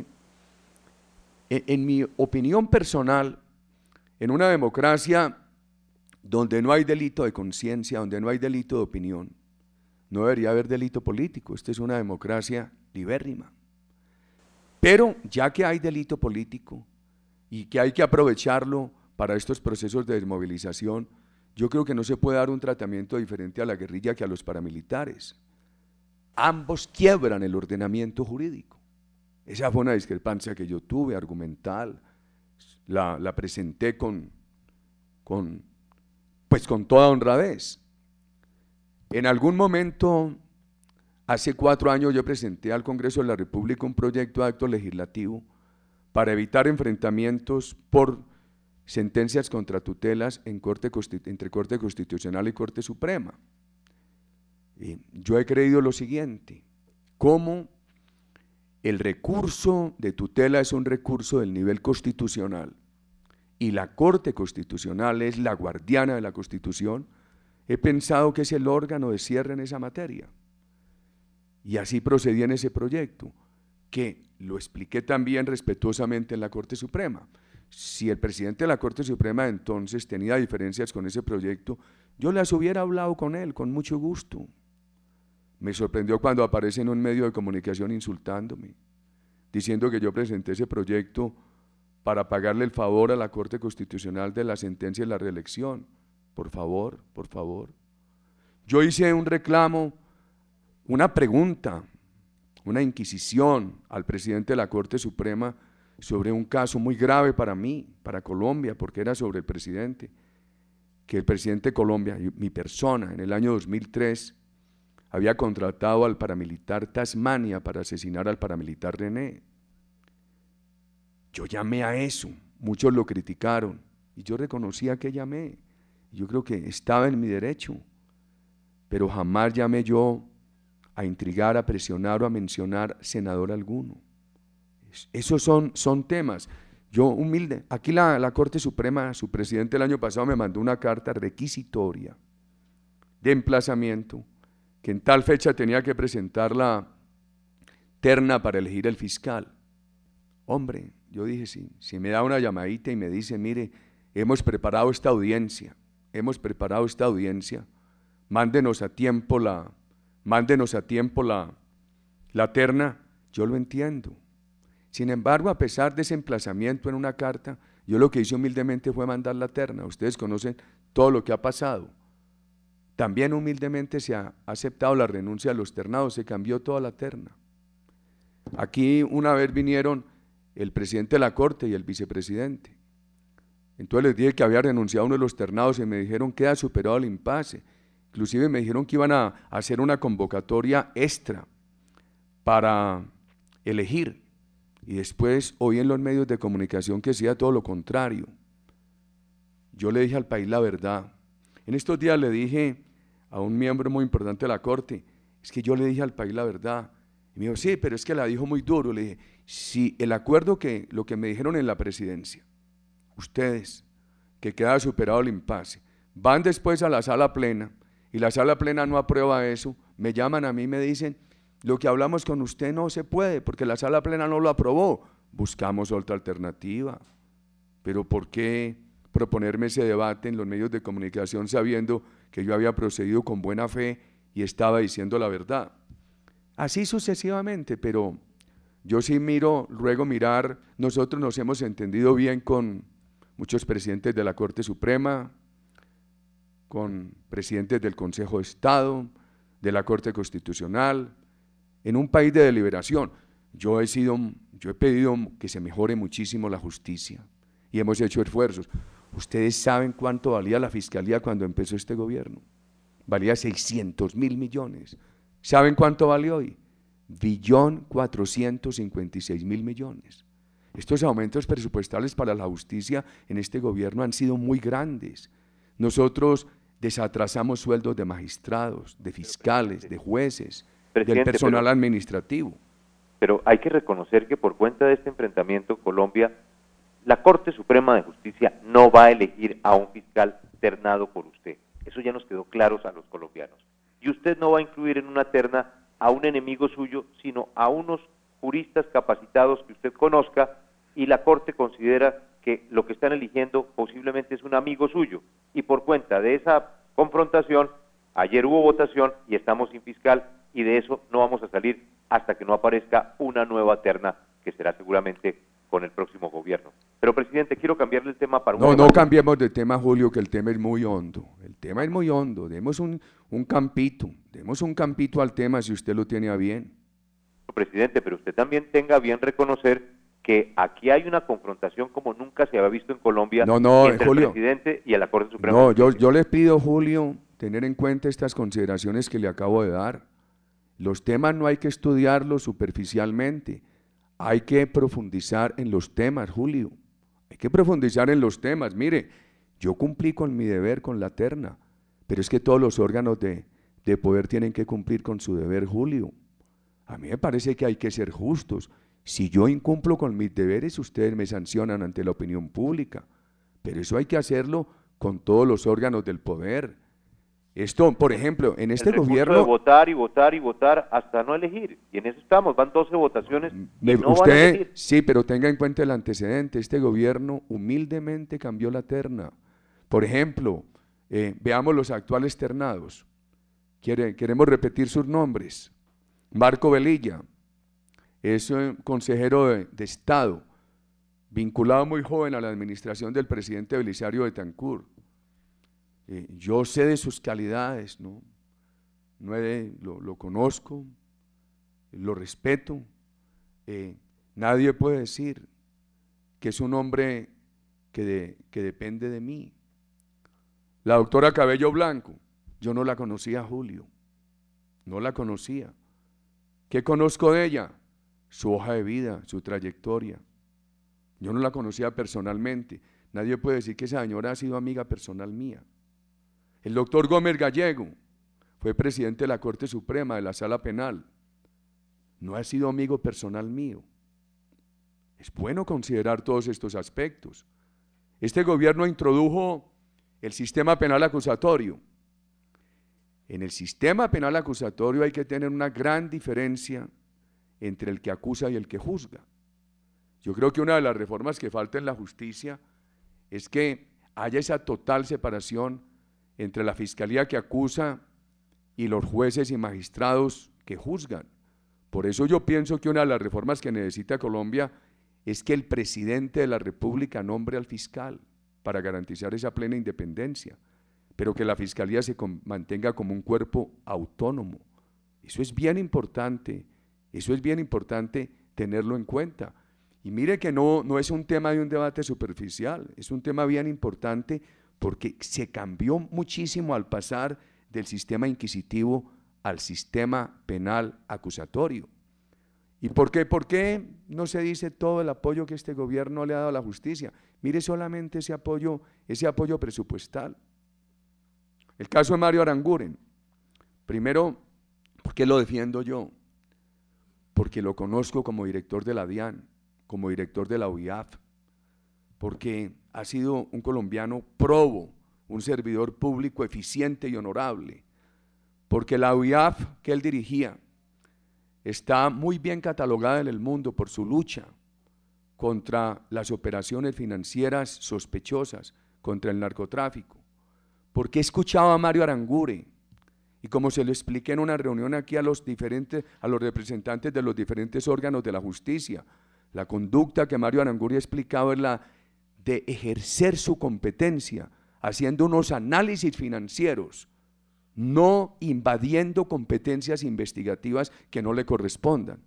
en, en mi opinión personal, en una democracia donde no hay delito de conciencia, donde no hay delito de opinión, no debería haber delito político. Esta es una democracia libérrima. Pero ya que hay delito político y que hay que aprovecharlo para estos procesos de desmovilización, yo creo que no se puede dar un tratamiento diferente a la guerrilla que a los paramilitares. Ambos quiebran el ordenamiento jurídico. Esa fue una discrepancia que yo tuve, argumental, la, la presenté con, con, pues con toda honradez. En algún momento, hace cuatro años, yo presenté al Congreso de la República un proyecto de acto legislativo para evitar enfrentamientos por sentencias contra tutelas en corte, entre Corte Constitucional y Corte Suprema. Y yo he creído lo siguiente, cómo el recurso de tutela es un recurso del nivel constitucional y la Corte Constitucional es la guardiana de la Constitución, he pensado que es el órgano de cierre en esa materia. Y así procedí en ese proyecto, que lo expliqué también respetuosamente en la Corte Suprema. Si el presidente de la Corte Suprema entonces tenía diferencias con ese proyecto, yo las hubiera hablado con él, con mucho gusto. Me sorprendió cuando aparece en un medio de comunicación insultándome, diciendo que yo presenté ese proyecto para pagarle el favor a la Corte Constitucional de la sentencia de la reelección. Por favor, por favor. Yo hice un reclamo, una pregunta, una inquisición al presidente de la Corte Suprema sobre un caso muy grave para mí, para Colombia, porque era sobre el presidente, que el presidente de Colombia, mi persona, en el año dos mil tres, había contratado al paramilitar Tasmania para asesinar al paramilitar René. Yo llamé a eso, muchos lo criticaron, y yo reconocía que llamé, yo creo que estaba en mi derecho, pero jamás llamé yo a intrigar, a presionar o a mencionar senador alguno. Esos son, son temas. Yo humilde, aquí la, la Corte Suprema, su presidente el año pasado me mandó una carta requisitoria de emplazamiento, que en tal fecha tenía que presentar la terna para elegir el fiscal. Hombre, yo dije, sí, si me da una llamadita y me dice, mire, hemos preparado esta audiencia, hemos preparado esta audiencia, mándenos a tiempo la, mándenos a tiempo la, la terna, yo lo entiendo. Sin embargo, a pesar de ese emplazamiento en una carta, yo lo que hice humildemente fue mandar la terna. Ustedes conocen todo lo que ha pasado. También humildemente se ha aceptado la renuncia de los ternados, se cambió toda la terna. Aquí una vez vinieron el presidente de la Corte y el vicepresidente. Entonces les dije que había renunciado uno de los ternados y me dijeron que queda superado el impasse. Inclusive me dijeron que iban a hacer una convocatoria extra para elegir. Y después oí en los medios de comunicación que decía todo lo contrario. Yo le dije al país la verdad. En estos días le dije a un miembro muy importante de la Corte, es que yo le dije al país la verdad. Y me dijo, sí, pero es que la dijo muy duro. Le dije, si el acuerdo que, lo que me dijeron en la presidencia, ustedes, que queda superado el impasse, van después a la sala plena, y la sala plena no aprueba eso, me llaman a mí y me dicen, lo que hablamos con usted no se puede, porque la sala plena no lo aprobó, buscamos otra alternativa. Pero ¿por qué proponerme ese debate en los medios de comunicación sabiendo que yo había procedido con buena fe y estaba diciendo la verdad? Así sucesivamente, pero yo sí miro, ruego mirar, nosotros nos hemos entendido bien con muchos presidentes de la Corte Suprema, con presidentes del Consejo de Estado, de la Corte Constitucional, en un país de deliberación. Yo he sido, yo he pedido que se mejore muchísimo la justicia y hemos hecho esfuerzos. ¿Ustedes saben cuánto valía la Fiscalía cuando empezó este gobierno? Valía seiscientos mil millones. ¿Saben cuánto vale hoy? Billón cuatrocientos cincuenta y seis mil millones. Estos aumentos presupuestales para la justicia en este gobierno han sido muy grandes. Nosotros desatrasamos sueldos de magistrados, de fiscales, de jueces, del personal pero, administrativo. Pero hay que reconocer que por cuenta de este enfrentamiento, Colombia, la Corte Suprema de Justicia no va a elegir a un fiscal ternado por usted. Eso ya nos quedó claro a los colombianos. Y usted no va a incluir en una terna a un enemigo suyo, sino a unos juristas capacitados que usted conozca, y la Corte considera que lo que están eligiendo posiblemente es un amigo suyo. Y por cuenta de esa confrontación, ayer hubo votación y estamos sin fiscal, y de eso no vamos a salir hasta que no aparezca una nueva terna, que será seguramente con el próximo gobierno. Pero, presidente, quiero cambiarle el tema para un... No, no cambiemos de tema, Julio, que el tema es muy hondo. El tema es muy hondo. Demos un, un campito, demos un campito al tema si usted lo tiene a bien. Presidente, pero usted también tenga a bien reconocer que aquí hay una confrontación como nunca se había visto en Colombia no, no, entre Julio, el presidente y la Corte Suprema. No, yo, yo le pido, Julio, tener en cuenta estas consideraciones que le acabo de dar. Los temas no hay que estudiarlos superficialmente, hay que profundizar en los temas, Julio. Hay que profundizar en los temas. Mire, yo cumplí con mi deber con la terna, pero es que todos los órganos de, de poder tienen que cumplir con su deber, Julio. A mí me parece que hay que ser justos. Si yo incumplo con mis deberes, ustedes me sancionan ante la opinión pública, pero eso hay que hacerlo con todos los órganos del poder. Esto, por ejemplo, en este el gobierno... de votar y votar y votar hasta no elegir, y en eso estamos, van doce votaciones y no usted, van a elegir. Sí, pero tenga en cuenta el antecedente, este gobierno humildemente cambió la terna. Por ejemplo, eh, veamos los actuales ternados. Quiere, queremos repetir sus nombres. Marco Velilla, es un consejero de, de Estado, vinculado muy joven a la administración del presidente Belisario Betancur. Eh, yo sé de sus calidades, ¿no? No he, lo, lo conozco, lo respeto. Eh, nadie puede decir que es un hombre que, de, que depende de mí. La doctora Cabello Blanco, yo no la conocía, Julio, no la conocía. ¿Qué conozco de ella? Su hoja de vida, su trayectoria. Yo no la conocía personalmente. Nadie puede decir que esa señora ha sido amiga personal mía. El doctor Gómez Gallego fue presidente de la Corte Suprema, de la Sala Penal. No ha sido amigo personal mío. Es bueno considerar todos estos aspectos. Este gobierno introdujo el sistema penal acusatorio. En el sistema penal acusatorio hay que tener una gran diferencia entre el que acusa y el que juzga. Yo creo que una de las reformas que falta en la justicia es que haya esa total separación entre la fiscalía que acusa y los jueces y magistrados que juzgan. Por eso yo pienso que una de las reformas que necesita Colombia es que el presidente de la República nombre al fiscal para garantizar esa plena independencia, pero que la fiscalía se mantenga como un cuerpo autónomo. Eso es bien importante, eso es bien importante tenerlo en cuenta. Y mire que no, no es un tema de un debate superficial, es un tema bien importante porque se cambió muchísimo al pasar del sistema inquisitivo al sistema penal acusatorio. ¿Y por qué? ¿Por qué no se dice todo el apoyo que este gobierno le ha dado a la justicia? Mire solamente ese apoyo, ese apoyo presupuestal. El caso de Mario Aranguren. Primero, ¿por qué lo defiendo yo? Porque lo conozco como director de la DIAN, como director de la U I A F, porque ha sido un colombiano probo, un servidor público eficiente y honorable, porque la U I A F que él dirigía está muy bien catalogada en el mundo por su lucha contra las operaciones financieras sospechosas, contra el narcotráfico. ¿Por qué escuchaba a Mario Aranguren? Y como se lo expliqué en una reunión aquí a los diferentes, a los representantes de los diferentes órganos de la justicia, la conducta que Mario Aranguren ha explicado es la de ejercer su competencia, haciendo unos análisis financieros, no invadiendo competencias investigativas que no le correspondan.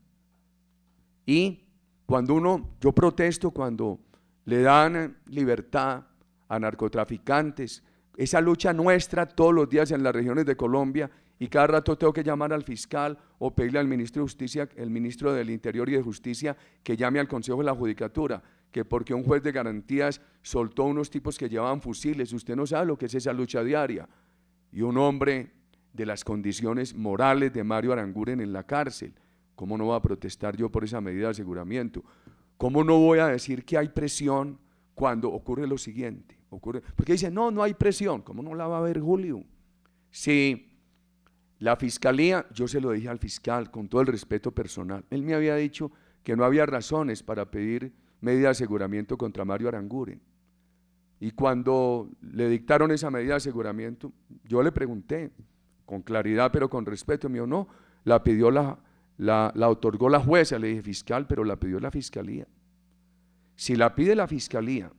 Y cuando uno, yo protesto cuando le dan libertad a narcotraficantes, esa lucha nuestra todos los días en las regiones de Colombia, y cada rato tengo que llamar al fiscal o pedirle al ministro de Justicia, el ministro del Interior y de Justicia, que llame al Consejo de la Judicatura, que porque un juez de garantías soltó unos tipos que llevaban fusiles, usted no sabe lo que es esa lucha diaria, y un hombre de las condiciones morales de Mario Aranguren en la cárcel. ¿Cómo no va a protestar yo por esa medida de aseguramiento? ¿Cómo no voy a decir que hay presión cuando ocurre lo siguiente? Ocurre, porque dice, no, no hay presión. ¿Cómo no la va a haber, Julio? Si la fiscalía, yo se lo dije al fiscal con todo el respeto personal, él me había dicho que no había razones para pedir medida de aseguramiento contra Mario Aranguren. Y cuando le dictaron esa medida de aseguramiento, yo le pregunté, con claridad pero con respeto, me dijo, no, la pidió la, la, la otorgó la jueza. Le dije, fiscal, pero la pidió la fiscalía. Si la pide la fiscalía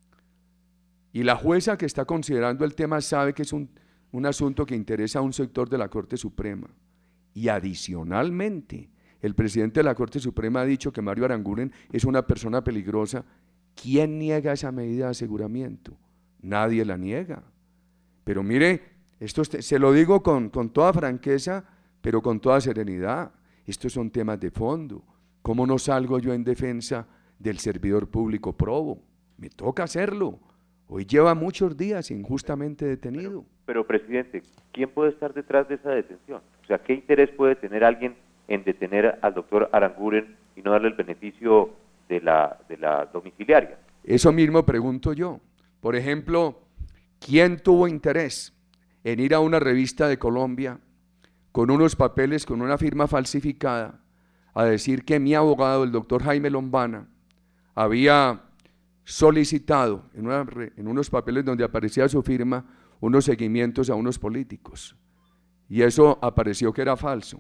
y la jueza que está considerando el tema sabe que es un, un asunto que interesa a un sector de la Corte Suprema, y adicionalmente el presidente de la Corte Suprema ha dicho que Mario Aranguren es una persona peligrosa, ¿quién niega esa medida de aseguramiento? Nadie la niega. Pero mire, esto se lo digo con, con toda franqueza, pero con toda serenidad, estos son temas de fondo. ¿Cómo no salgo yo en defensa del servidor público probo? Me toca hacerlo. Hoy lleva muchos días injustamente detenido. Pero, pero, presidente, ¿quién puede estar detrás de esa detención? O sea, ¿qué interés puede tener alguien en detener al doctor Aranguren y no darle el beneficio de la, de la domiciliaria? Eso mismo pregunto yo. Por ejemplo, ¿quién tuvo interés en ir a una revista de Colombia con unos papeles, con una firma falsificada, a decir que mi abogado, el doctor Jaime Lombana, había solicitado en, una, en unos papeles donde aparecía su firma unos seguimientos a unos políticos? Y eso apareció que era falso.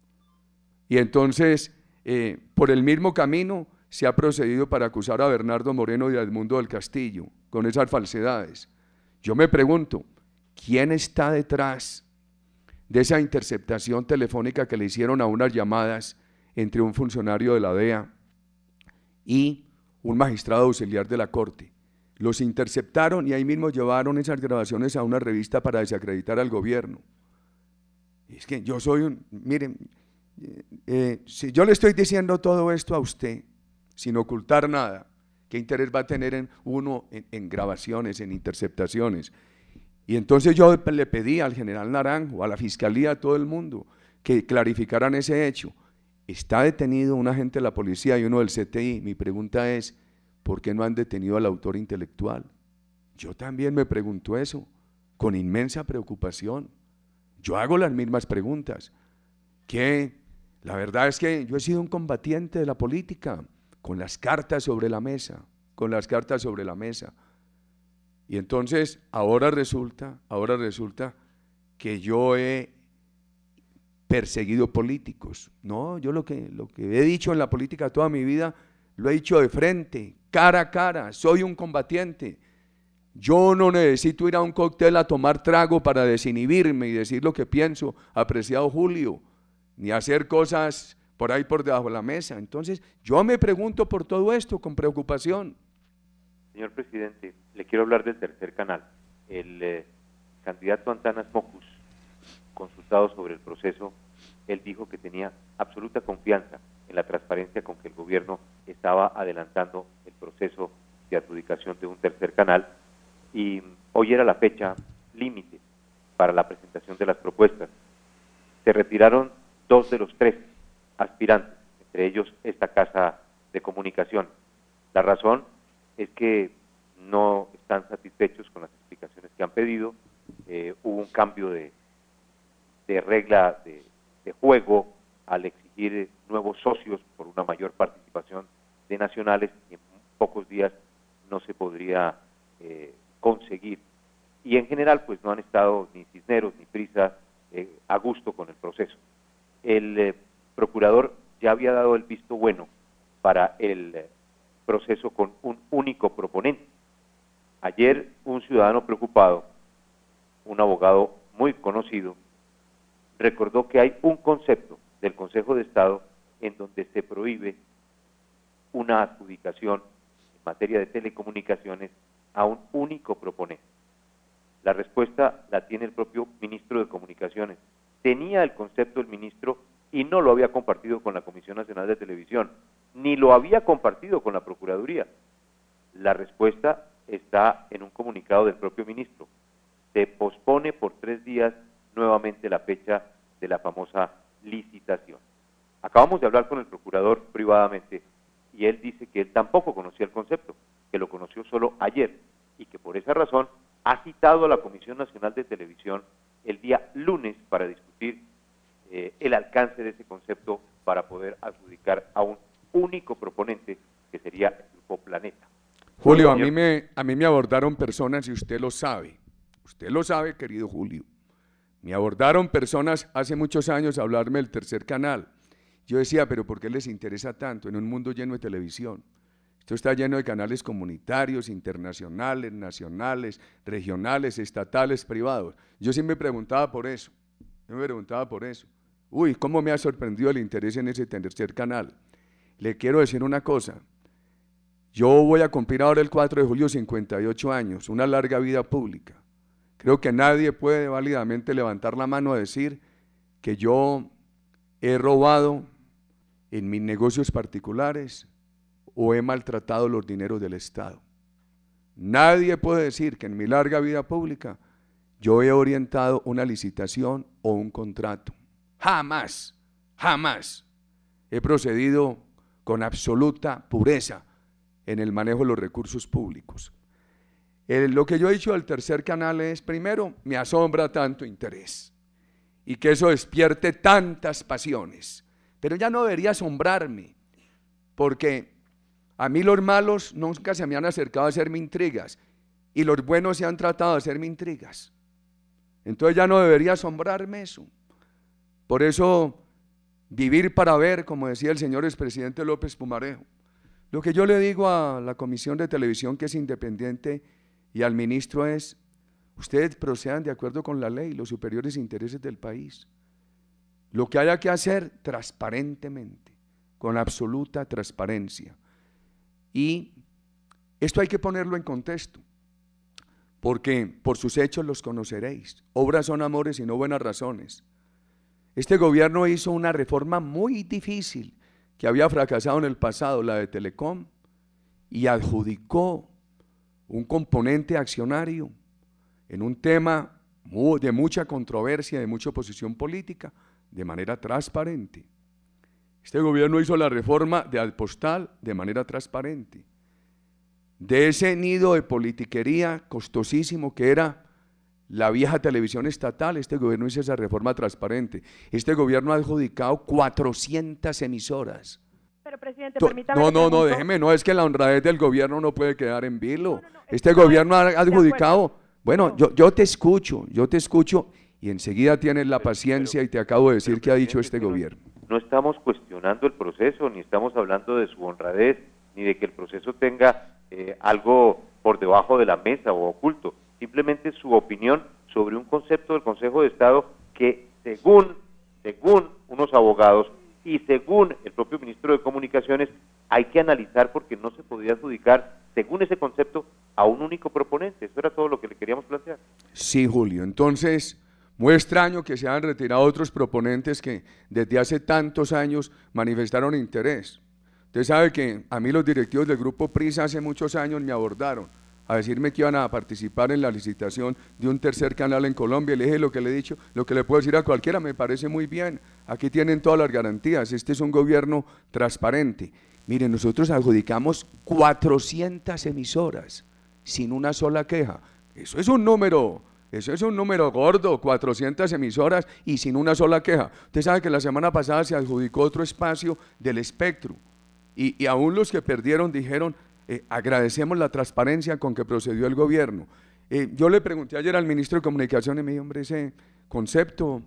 Y entonces, eh, por el mismo camino, se ha procedido para acusar a Bernardo Moreno y a Edmundo del Castillo con esas falsedades. Yo me pregunto, ¿quién está detrás de esa interceptación telefónica que le hicieron a unas llamadas entre un funcionario de la D E A y un magistrado auxiliar de la Corte? Los interceptaron y ahí mismo llevaron esas grabaciones a una revista para desacreditar al gobierno. Es que yo soy un, miren, eh, si yo le estoy diciendo todo esto a usted, sin ocultar nada, ¿qué interés va a tener en uno en, en grabaciones, en interceptaciones? Y entonces yo le pedí al general Naranjo, a la fiscalía, a todo el mundo, que clarificaran ese hecho. Está detenido un agente de la policía y uno del C T I. Mi pregunta es, ¿por qué no han detenido al autor intelectual? Yo también me pregunto eso, con inmensa preocupación. Yo hago las mismas preguntas. Que la verdad es que yo he sido un combatiente de la política, con las cartas sobre la mesa, con las cartas sobre la mesa. Y entonces ahora resulta, ahora resulta que yo he perseguido políticos. No, yo lo que, lo que he dicho en la política toda mi vida, lo he dicho de frente, cara a cara, soy un combatiente. Yo no necesito ir a un cóctel a tomar trago para desinhibirme y decir lo que pienso, apreciado Julio, ni hacer cosas por ahí por debajo de la mesa. Entonces, yo me pregunto por todo esto con preocupación. Señor presidente, le quiero hablar del tercer canal. El eh, candidato Antanas Mockus, consultado sobre el proceso, él dijo que tenía absoluta confianza en la transparencia con que el gobierno estaba adelantando el proceso de adjudicación de un tercer canal, y hoy era la fecha límite para la presentación de las propuestas. Se retiraron dos de los tres aspirantes, entre ellos esta casa de comunicación. La razón es que no están satisfechos con las explicaciones que han pedido. Eh, hubo un cambio de, de regla de, de juego al exigir nuevos socios por una mayor participación de nacionales, y en pocos días no se podría eh, conseguir. Y en general pues no han estado ni Cisneros ni Prisa eh, a gusto con el proceso. El eh, procurador ya había dado el visto bueno para el eh, proceso con un único proponente. Ayer un ciudadano preocupado, un abogado muy conocido, recordó que hay un concepto del Consejo de Estado en donde se prohíbe una adjudicación en materia de telecomunicaciones a un único proponente. La respuesta la tiene el propio ministro de Comunicaciones. Tenía el concepto el ministro y no lo había compartido con la Comisión Nacional de Televisión, ni lo había compartido con la Procuraduría. La respuesta está en un comunicado del propio ministro. Se pospone por tres días nuevamente la fecha de la famosa licitación. Acabamos de hablar con el procurador privadamente y él dice que él tampoco conocía el concepto, que lo conoció solo ayer y que por esa razón ha citado a la Comisión Nacional de Televisión el día lunes para discutir eh, el alcance de ese concepto para poder adjudicar a un único proponente que sería el Grupo Planeta. Julio, a mí, me, a mí me abordaron personas y usted lo sabe, usted lo sabe, querido Julio, me abordaron personas hace muchos años a hablarme del tercer canal. Yo decía, pero ¿por qué les interesa tanto en un mundo lleno de televisión? Esto está lleno de canales comunitarios, internacionales, nacionales, regionales, estatales, privados. Yo sí me preguntaba por eso, yo me preguntaba por eso. Uy, ¿cómo me ha sorprendido el interés en ese tercer canal? Le quiero decir una cosa, yo voy a cumplir ahora el cuatro de julio cincuenta y ocho años, una larga vida pública. Creo que nadie puede válidamente levantar la mano a decir que yo he robado en mis negocios particulares o he maltratado los dineros del Estado. Nadie puede decir que en mi larga vida pública yo he orientado una licitación o un contrato. Jamás, jamás he procedido con absoluta pureza en el manejo de los recursos públicos. Eh, lo que yo he dicho del tercer canal es, primero, me asombra tanto interés y que eso despierte tantas pasiones, pero ya no debería asombrarme, porque a mí los malos nunca se me han acercado a hacerme intrigas y los buenos se han tratado de hacerme intrigas. Entonces ya no debería asombrarme eso. Por eso, vivir para ver, como decía el señor expresidente López Pumarejo. Lo que yo le digo a la Comisión de Televisión, que es independiente, y al ministro es, ustedes procedan de acuerdo con la ley, los superiores intereses del país. Lo que haya que hacer transparentemente, con absoluta transparencia. Y esto hay que ponerlo en contexto, porque por sus hechos los conoceréis. Obras son amores y no buenas razones. Este gobierno hizo una reforma muy difícil que había fracasado en el pasado, la de Telecom, y adjudicó un componente accionario en un tema de mucha controversia, de mucha oposición política, de manera transparente. Este gobierno hizo la reforma de Alpostal de manera transparente. De ese nido de politiquería costosísimo que era la vieja televisión estatal, este gobierno hizo esa reforma transparente. Este gobierno ha adjudicado cuatrocientas emisoras. Pero, presidente, permítame. No, no, no, déjeme, no, es que la honradez del gobierno no puede quedar en vilo. No, no, no, este gobierno ha adjudicado, bueno, yo, yo te escucho, yo te escucho y enseguida tienes la paciencia y te acabo de decir qué ha dicho este gobierno. No estamos cuestionando el proceso, ni estamos hablando de su honradez, ni de que el proceso tenga eh, algo por debajo de la mesa o oculto. Simplemente su opinión sobre un concepto del Consejo de Estado que según, según unos abogados y según el propio ministro de Comunicaciones hay que analizar porque no se podría adjudicar según ese concepto a un único proponente. Eso era todo lo que le queríamos plantear. Sí, Julio, entonces muy extraño que se hayan retirado otros proponentes que desde hace tantos años manifestaron interés. Usted sabe que a mí los directivos del Grupo Prisa hace muchos años me abordaron a decirme que iban a participar en la licitación de un tercer canal en Colombia. Le dije lo que le he dicho, lo que le puedo decir a cualquiera, me parece muy bien. Aquí tienen todas las garantías, este es un gobierno transparente. Miren, nosotros adjudicamos cuatrocientas emisoras sin una sola queja. Eso es un número, eso es un número gordo, cuatrocientas emisoras y sin una sola queja. Usted sabe que la semana pasada se adjudicó otro espacio del espectro y, y aún los que perdieron dijeron, Eh, agradecemos la transparencia con que procedió el gobierno. Eh, yo le pregunté ayer al ministro de Comunicaciones y me dijo, hombre, ese concepto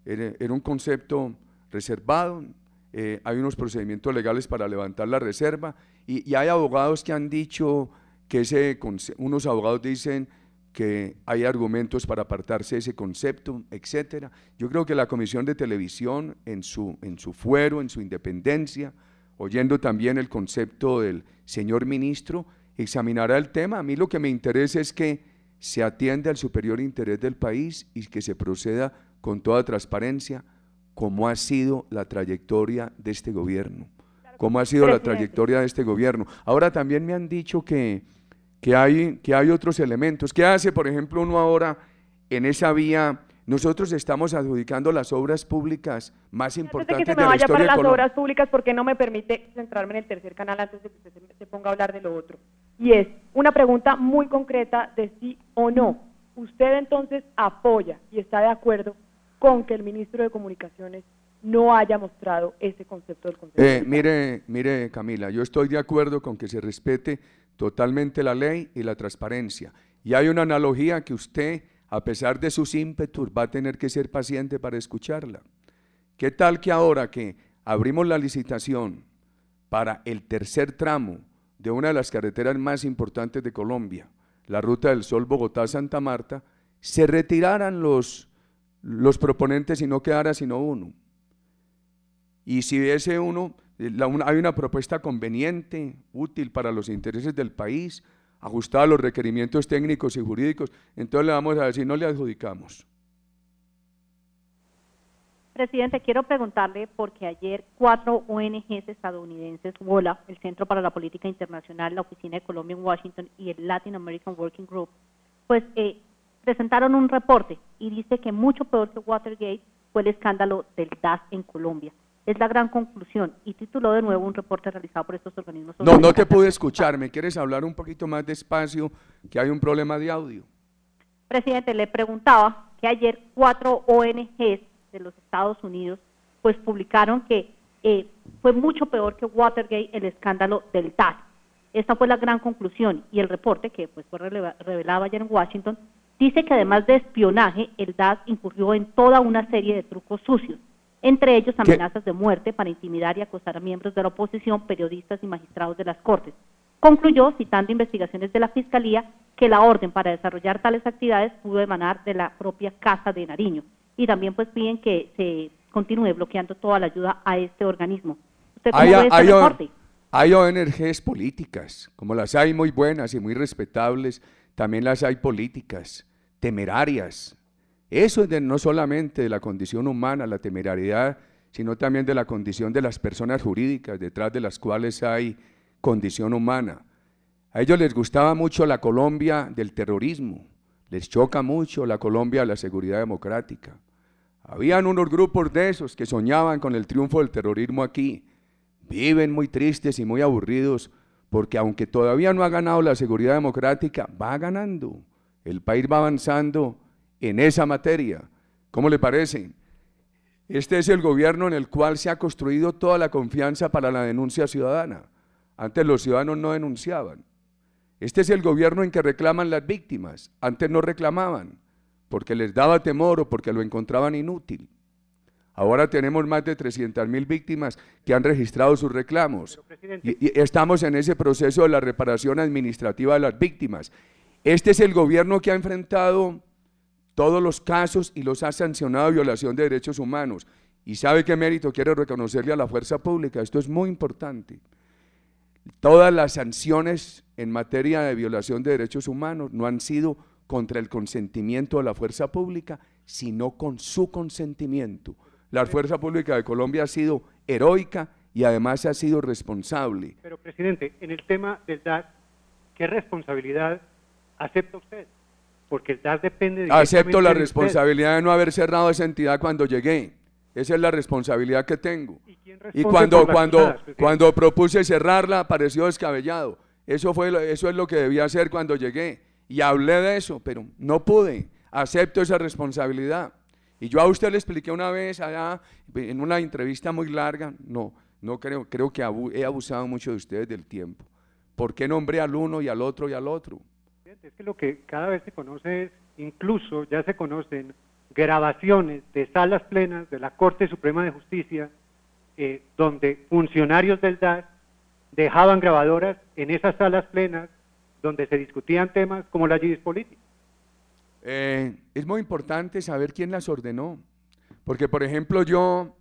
era, era un concepto reservado, eh, hay unos procedimientos legales para levantar la reserva y, y hay abogados que han dicho que ese, unos abogados dicen que hay argumentos para apartarse de ese concepto, etcétera. Yo creo que la Comisión de Televisión en su, en su fuero, en su independencia, oyendo también el concepto del señor ministro, examinará el tema. A mí lo que me interesa es que se atienda al superior interés del país y que se proceda con toda transparencia, como ha sido la trayectoria de este gobierno, como ha sido la trayectoria de este gobierno. Ahora también me han dicho que, que, hay, que hay otros elementos. ¿Qué hace, por ejemplo, uno ahora en esa vía? Nosotros estamos adjudicando las obras públicas más importantes de la historia de Colombia. Antes de que se me vaya para las obras públicas, ¿por qué no me permite centrarme en el tercer canal antes de que usted se, se ponga a hablar de lo otro? Y es una pregunta muy concreta de sí o no. ¿Usted entonces apoya y está de acuerdo con que el ministro de Comunicaciones no haya mostrado ese concepto del concepto? Eh, mire, mire, Camila, yo estoy de acuerdo con que se respete totalmente la ley y la transparencia. Y hay una analogía que usted, a pesar de sus ímpetus, va a tener que ser paciente para escucharla. ¿Qué tal que ahora que abrimos la licitación para el tercer tramo de una de las carreteras más importantes de Colombia, la Ruta del Sol Bogotá-Santa Marta, se retiraran los, los proponentes y no quedara sino uno? Y si ese uno, la, una, hay una propuesta conveniente, útil para los intereses del país, ajustada a los requerimientos técnicos y jurídicos, entonces le vamos a decir, no le adjudicamos. Presidente, quiero preguntarle, porque ayer cuatro O N Ges estadounidenses, WOLA, el Centro para la Política Internacional, la Oficina de Colombia en Washington y el Latin American Working Group, pues eh, presentaron un reporte y dice que mucho peor que Watergate fue el escándalo del gas en Colombia. Es la gran conclusión, y tituló de nuevo un reporte realizado por estos organismos. No, no te pude escuchar, ¿me quieres hablar un poquito más despacio, que hay un problema de audio? Presidente, le preguntaba que ayer cuatro O N Ges de los Estados Unidos pues publicaron que eh, fue mucho peor que Watergate el escándalo del gas. Esta fue la gran conclusión, y el reporte, que pues fue revelado ayer en Washington, dice que además de espionaje, el D A S incurrió en toda una serie de trucos sucios, entre ellos amenazas de muerte para intimidar y acosar a miembros de la oposición, periodistas y magistrados de las Cortes. Concluyó, citando investigaciones de la Fiscalía, que la orden para desarrollar tales actividades pudo emanar de la propia Casa de Nariño, y también pues piden que se continúe bloqueando toda la ayuda a este organismo. ¿Usted cómo hay, ve este hay, reporte? Hay O N Ges políticas, como las hay muy buenas y muy respetables, también las hay políticas, temerarias. Eso es de, no solamente de la condición humana, la temerariedad, sino también de la condición de las personas jurídicas, detrás de las cuales hay condición humana. A ellos les gustaba mucho la Colombia del terrorismo, les choca mucho la Colombia de la seguridad democrática. Habían unos grupos de esos que soñaban con el triunfo del terrorismo aquí, viven muy tristes y muy aburridos, porque aunque todavía no ha ganado la seguridad democrática, va ganando, el país va avanzando en esa materia. ¿Cómo le parece? Este es el gobierno en el cual se ha construido toda la confianza para la denuncia ciudadana. Antes los ciudadanos no denunciaban. Este es el gobierno en que reclaman las víctimas. Antes no reclamaban, porque les daba temor o porque lo encontraban inútil. Ahora tenemos más de trescientas mil víctimas que han registrado sus reclamos. Y, y estamos en ese proceso de la reparación administrativa de las víctimas. Este es el gobierno que ha enfrentado todos los casos y los ha sancionado de violación de derechos humanos. ¿Y sabe qué mérito quiero reconocerle a la fuerza pública? Esto es muy importante. Todas las sanciones en materia de violación de derechos humanos no han sido contra el consentimiento de la fuerza pública, sino con su consentimiento. La fuerza pública de Colombia ha sido heroica y además ha sido responsable. Pero, presidente, en el tema del D A S, ¿qué responsabilidad acepta usted? Porque el D A S depende de... Acepto la responsabilidad de no haber cerrado esa entidad cuando llegué. Esa es la responsabilidad que tengo. ¿Y, quién responde y cuando, cuando, cruzadas, cuando propuse cerrarla, pareció descabellado. Eso, fue, eso es lo que debía hacer cuando llegué. Y hablé de eso, pero no pude. Acepto esa responsabilidad. Y yo a usted le expliqué una vez allá, en una entrevista muy larga, no, no creo, creo que abu, he abusado mucho de ustedes del tiempo. ¿Por qué nombré al uno y al otro y al otro? Es que lo que cada vez se conoce es, incluso ya se conocen grabaciones de salas plenas de la Corte Suprema de Justicia, eh, donde funcionarios del D A S dejaban grabadoras en esas salas plenas donde se discutían temas como la Yidis política. Eh, es muy importante saber quién las ordenó, porque por ejemplo yo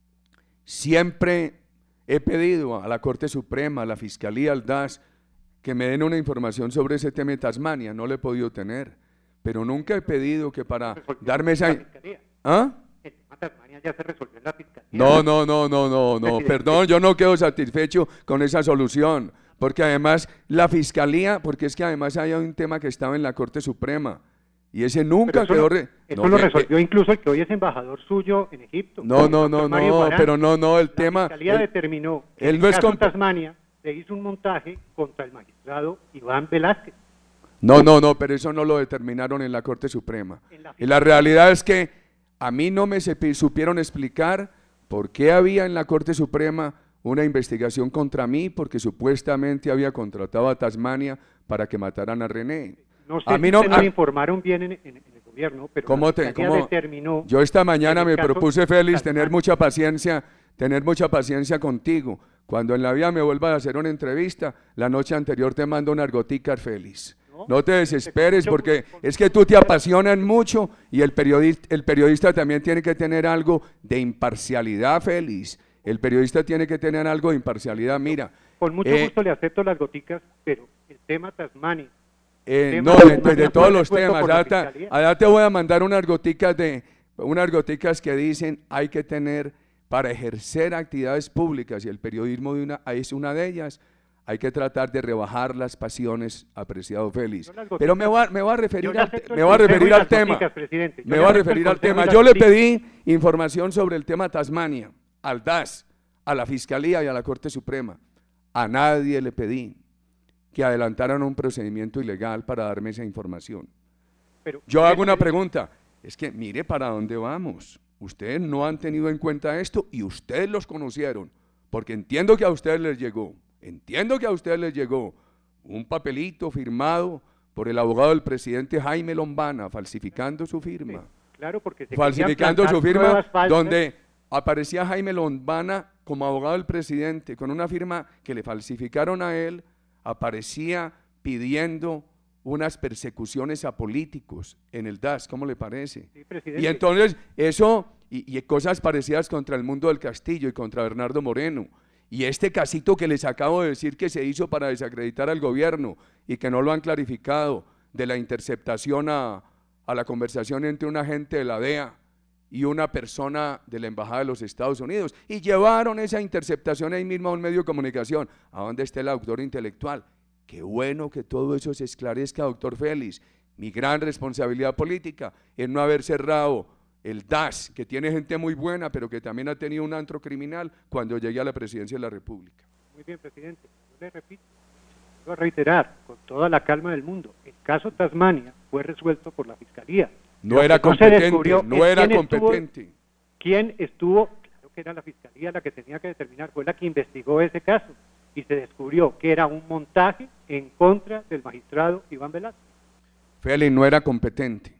siempre he pedido a la Corte Suprema, a la Fiscalía, al D A S, que me den una información sobre ese tema de Tasmania. No lo he podido tener, pero nunca he pedido que para darme esa... ¿Ah? El tema Tasmania ya se resolvió en la Fiscalía. No, no, no, no, no, no, perdón, yo no quedo satisfecho con esa solución, porque además la Fiscalía, porque es que además hay un tema que estaba en la Corte Suprema, y ese nunca eso quedó... Lo, re... eso no, lo que, resolvió incluso el que hoy es embajador suyo en Egipto. No, no, no, no, Guarán, pero no, no, el la tema... La Fiscalía el, determinó que él en no el es caso comp... Tasmania se hizo un montaje contra el magistrado Iván Velázquez. No, no, no, pero eso no lo determinaron en la Corte Suprema. La y la realidad es que a mí no me supieron explicar por qué había en la Corte Suprema una investigación contra mí, porque supuestamente había contratado a Tasmania para que mataran a René. No sé a mí si no, no a, le informaron bien en, en, en el gobierno, pero ¿cómo la te, cómo, determinó... Yo esta mañana me propuse, Félix, tener mucha paciencia, tener mucha paciencia contigo. Cuando en la vida me vuelvas a hacer una entrevista, la noche anterior te mando unas goticas, Félix. No, no te desesperes, porque es que tú te apasionas mucho y el periodista, el periodista también tiene que tener algo de imparcialidad, Félix. El periodista tiene que tener algo de imparcialidad. Mira, con mucho eh, gusto le acepto las goticas, pero el tema Tasmania... Eh, no, de, de, de todos los temas. Ahora, ahora te voy a mandar unas goticas de unas goticas que dicen hay que tener para ejercer actividades públicas, y el periodismo de una, es una de ellas. Hay que tratar de rebajar las pasiones, apreciado Félix. Pero me voy a, me voy a referir al, me voy a referir al tema. Me voy a referir al tema. Yo le pedí información sobre el tema Tasmania al D A S, a la Fiscalía y a la Corte Suprema. A nadie le pedí que adelantaran un procedimiento ilegal para darme esa información. Pero, yo hago una pregunta, es que mire para dónde vamos. Ustedes no han tenido en cuenta esto y ustedes los conocieron, porque entiendo que a ustedes les llegó, entiendo que a ustedes les llegó un papelito firmado por el abogado del presidente Jaime Lombana, falsificando su firma. Sí, claro, porque se falsificando su firma, donde aparecía Jaime Lombana como abogado del presidente, con una firma que le falsificaron a él, aparecía pidiendo unas persecuciones a políticos en el D A S, ¿cómo le parece? Sí, y entonces eso, y, y cosas parecidas contra el Mundo del Castillo y contra Bernardo Moreno, y este casito que les acabo de decir que se hizo para desacreditar al gobierno y que no lo han clarificado, de la interceptación a, a la conversación entre un agente de la D E A y una persona de la Embajada de los Estados Unidos, y llevaron esa interceptación ahí mismo a un medio de comunicación, a donde está el autor intelectual. Qué bueno que todo eso se esclarezca, doctor Félix. Mi gran responsabilidad política es no haber cerrado el D A S, que tiene gente muy buena, pero que también ha tenido un antro criminal cuando llegué a la presidencia de la República. Muy bien, presidente. Yo le repito, voy a reiterar, con toda la calma del mundo, el caso Tasmania fue resuelto por la Fiscalía. No era competente, no era competente. ¿Quién estuvo? Claro que era la Fiscalía la que tenía que determinar, fue la que investigó ese caso, y se descubrió que era un montaje en contra del magistrado Iván Velázquez. Félix, no era competente.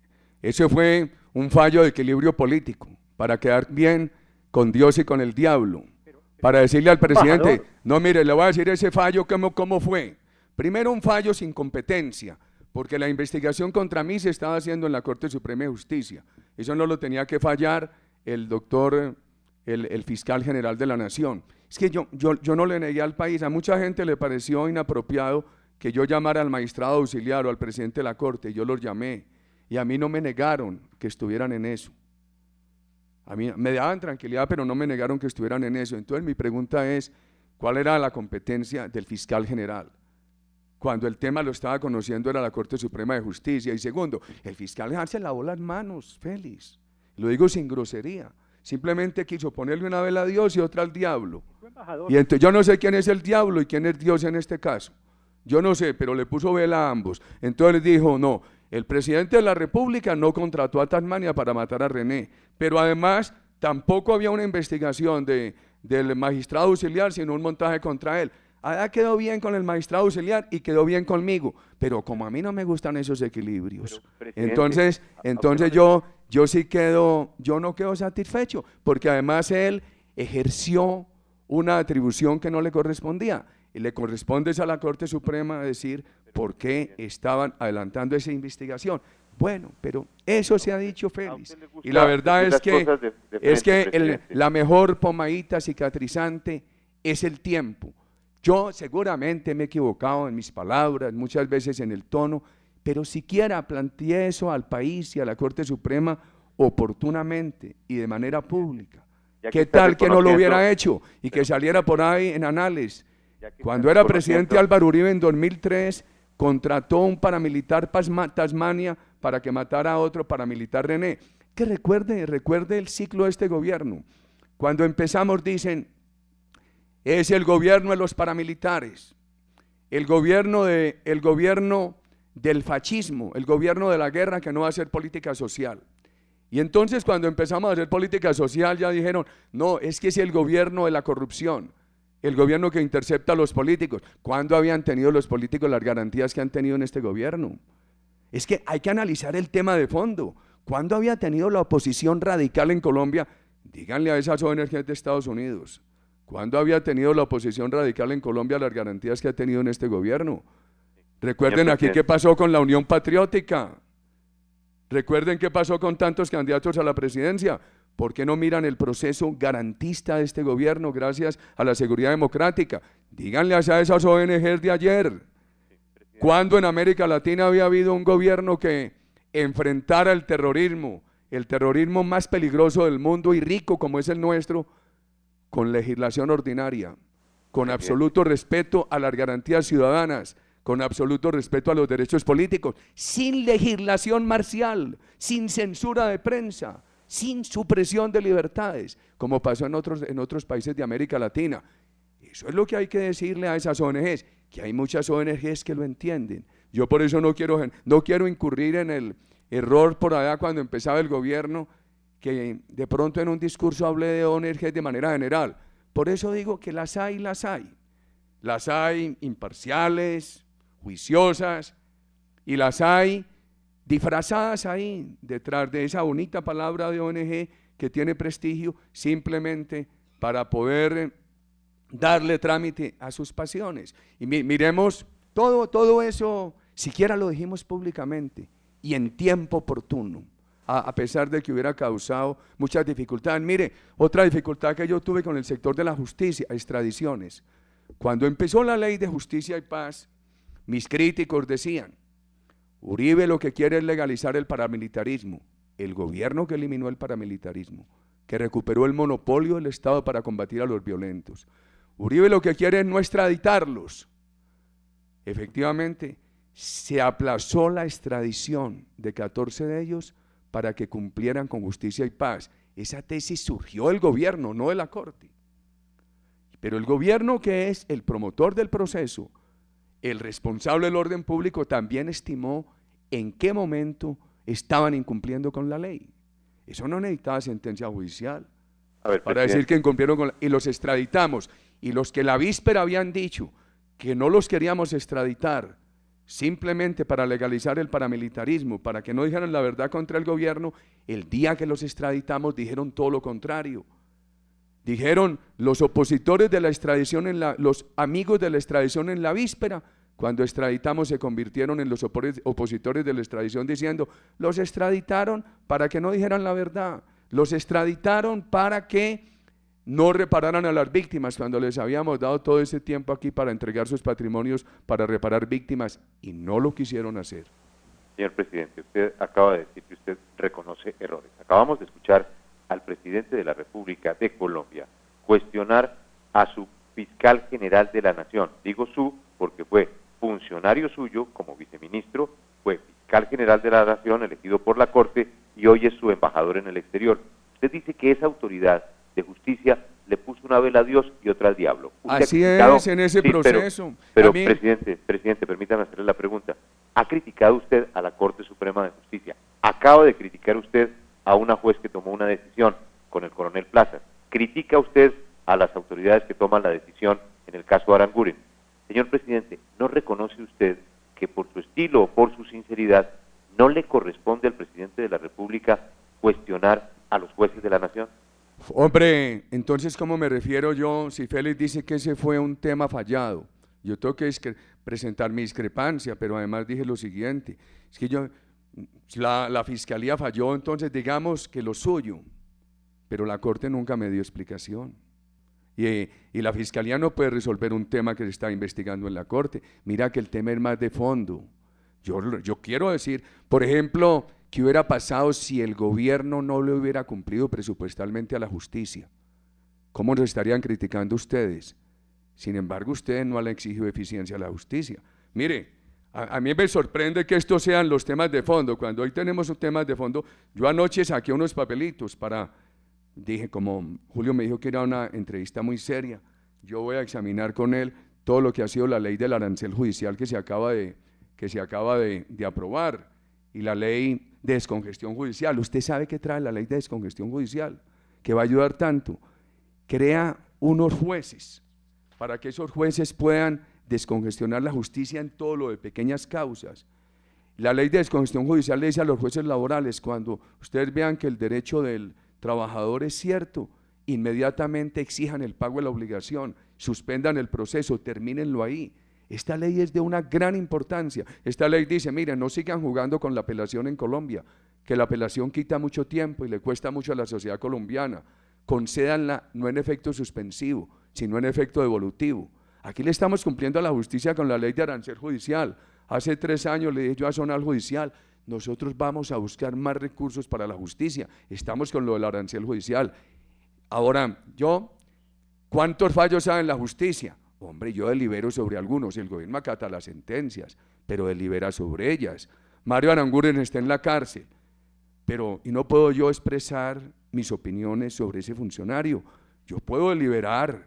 Ese fue un fallo de equilibrio político, para quedar bien con Dios y con el diablo, pero, para decirle al presidente, embajador. No, mire, le voy a decir ese fallo, ¿cómo, cómo fue? Primero, un fallo sin competencia, porque la investigación contra mí se estaba haciendo en la Corte Suprema de Justicia. Eso no lo tenía que fallar el doctor, el, el fiscal general de la Nación. Es que yo, yo, yo no le negué al país, a mucha gente le pareció inapropiado que yo llamara al magistrado auxiliar o al presidente de la Corte, yo los llamé, y a mí no me negaron que estuvieran en eso. A mí me daban tranquilidad, pero no me negaron que estuvieran en eso. Entonces mi pregunta es, ¿cuál era la competencia del fiscal general? Cuando el tema lo estaba conociendo era la Corte Suprema de Justicia. Y segundo, el fiscal general se lavó las manos, Félix, lo digo sin grosería, simplemente quiso ponerle una vela a Dios y otra al diablo. Y entonces yo no sé quién es el diablo y quién es Dios en este caso, yo no sé, pero le puso vela a ambos. Entonces dijo, no, el presidente de la República no contrató a Tasmania para matar a René, pero además tampoco había una investigación de, del magistrado auxiliar, sino un montaje contra él. Allá quedó bien con el magistrado auxiliar y quedó bien conmigo, pero como a mí no me gustan esos equilibrios, entonces, entonces yo yo sí quedo, yo no quedo satisfecho, porque además él ejerció una atribución que no le correspondía, y le corresponde a la Corte Suprema decir por qué estaban adelantando esa investigación. Bueno, pero eso se ha dicho, Félix, y la verdad es que, de, de frente, es que el, la mejor pomadita cicatrizante es el tiempo. Yo seguramente me he equivocado en mis palabras, muchas veces en el tono, pero siquiera planteé eso al país y a la Corte Suprema oportunamente y de manera pública. ¿Qué tal que no lo hubiera hecho y que saliera por ahí en anales? Cuando era presidente Álvaro Uribe en dos mil tres, contrató un paramilitar Tasmania para que matara a otro paramilitar René. Que recuerde, recuerde el ciclo de este gobierno. Cuando empezamos dicen, es el gobierno de los paramilitares, el gobierno, de, el gobierno del fascismo, el gobierno de la guerra que no va a hacer política social. Y entonces cuando empezamos a hacer política social ya dijeron, no, es que es el gobierno de la corrupción, el gobierno que intercepta a los políticos. ¿Cuándo habían tenido los políticos las garantías que han tenido en este gobierno? Es que hay que analizar el tema de fondo. ¿Cuándo había tenido la oposición radical en Colombia? Díganle a esas O N Ges de Estados Unidos. ¿Cuándo había tenido la oposición radical en Colombia las garantías que ha tenido en este gobierno? Recuerden aquí qué pasó con la Unión Patriótica. Recuerden qué pasó con tantos candidatos a la presidencia. ¿Por qué no miran el proceso garantista de este gobierno gracias a la seguridad democrática? Díganle a esas O N Ges de ayer. ¿Cuándo en América Latina había habido un gobierno que enfrentara el terrorismo, el terrorismo más peligroso del mundo y rico como es el nuestro, con legislación ordinaria, con absoluto respeto a las garantías ciudadanas, con absoluto respeto a los derechos políticos, sin legislación marcial, sin censura de prensa, sin supresión de libertades, como pasó en otros, en otros países de América Latina? Eso es lo que hay que decirle a esas O N Ges, que hay muchas O N Ges que lo entienden. Yo por eso no quiero, no quiero incurrir en el error por allá cuando empezaba el gobierno, que de pronto en un discurso hablé de O N Ges de manera general. Por eso digo que las hay, las hay. Las hay imparciales, juiciosas, y las hay disfrazadas ahí, detrás de esa bonita palabra de O N Ge que tiene prestigio, simplemente para poder darle trámite a sus pasiones. Y mi, miremos, todo, todo eso, siquiera lo dijimos públicamente y en tiempo oportuno, a, a pesar de que hubiera causado muchas dificultades. Mire, otra dificultad que yo tuve con el sector de la justicia, extradiciones. Cuando empezó la ley de justicia y paz, mis críticos decían, Uribe lo que quiere es legalizar el paramilitarismo, el gobierno que eliminó el paramilitarismo, que recuperó el monopolio del Estado para combatir a los violentos. Uribe lo que quiere es no extraditarlos. Efectivamente, se aplazó la extradición de catorce de ellos para que cumplieran con justicia y paz. Esa tesis surgió del gobierno, no de la Corte. Pero el gobierno, que es el promotor del proceso, el responsable del orden público, también estimó en qué momento estaban incumpliendo con la ley. Eso no necesitaba sentencia judicial A ver, para presidente. decir que incumplieron con la, y los extraditamos. Y los que la víspera habían dicho que no los queríamos extraditar simplemente para legalizar el paramilitarismo, para que no dijeran la verdad contra el gobierno, el día que los extraditamos dijeron todo lo contrario. Dijeron los opositores de la extradición, en la, los amigos de la extradición en la víspera, cuando extraditamos se convirtieron en los opositores de la extradición diciendo, los extraditaron para que no dijeran la verdad, los extraditaron para que no repararan a las víctimas cuando les habíamos dado todo ese tiempo aquí para entregar sus patrimonios para reparar víctimas y no lo quisieron hacer. Señor presidente, usted acaba de decir que usted reconoce errores. Acabamos de escuchar al presidente de la República de Colombia cuestionar a su fiscal general de la Nación. Digo su porque fue funcionario suyo como viceministro, fue fiscal general de la Nación elegido por la Corte y hoy es su embajador en el exterior. Usted dice que esa autoridad de justicia le puso una vela a Dios y otra al diablo. Usted Así criticado, es, en ese sí, proceso. Pero, pero mí... presidente, presidente, permítame hacerle la pregunta. ¿Ha criticado usted a la Corte Suprema de Justicia? Acaba de criticar usted a una juez que tomó una decisión con el coronel Plaza. ¿Critica usted a las autoridades que toman la decisión en el caso Aranguren? Señor presidente, ¿no reconoce usted que por su estilo o por su sinceridad no le corresponde al presidente de la República cuestionar a los jueces de la nación? Hombre, entonces, ¿cómo me refiero yo? Si Félix dice que ese fue un tema fallado, yo tengo que presentar mi discrepancia, pero además dije lo siguiente, es que yo, la, la Fiscalía falló, entonces digamos que lo suyo, pero la Corte nunca me dio explicación. Y, y la Fiscalía no puede resolver un tema que se está investigando en la Corte. Mira que el tema es más de fondo. Yo, yo quiero decir, por ejemplo, ¿qué hubiera pasado si el gobierno no le hubiera cumplido presupuestalmente a la justicia? ¿Cómo nos estarían criticando ustedes? Sin embargo, ustedes no han exigido eficiencia a la justicia. Mire, a, a mí me sorprende que estos sean los temas de fondo. Cuando hoy tenemos un tema de fondo, yo anoche saqué unos papelitos para, dije, como Julio me dijo que era una entrevista muy seria, yo voy a examinar con él todo lo que ha sido la ley del arancel judicial que se acaba de, que se acaba de, de aprobar, y la ley de descongestión judicial. Usted sabe qué trae la ley de descongestión judicial, que va a ayudar tanto. Crea unos jueces para que esos jueces puedan descongestionar la justicia en todo lo de pequeñas causas. La ley de descongestión judicial le dice a los jueces laborales, cuando ustedes vean que el derecho del trabajador es cierto, inmediatamente exijan el pago de la obligación, suspendan el proceso, termínenlo ahí. Esta ley es de una gran importancia. Esta ley dice, miren, no sigan jugando con la apelación en Colombia, que la apelación quita mucho tiempo y le cuesta mucho a la sociedad colombiana. Concédanla no en efecto suspensivo, sino en efecto devolutivo. Aquí le estamos cumpliendo a la justicia con la ley de arancel judicial. Hace tres años le dije yo a Zonal Judicial, nosotros vamos a buscar más recursos para la justicia. Estamos con lo del arancel judicial. Ahora, yo, ¿cuántos fallos hay en la justicia? Hombre, yo delibero sobre algunos, el gobierno acata las sentencias, pero delibera sobre ellas. Mario Aranguren está en la cárcel, pero y no puedo yo expresar mis opiniones sobre ese funcionario. Yo puedo deliberar,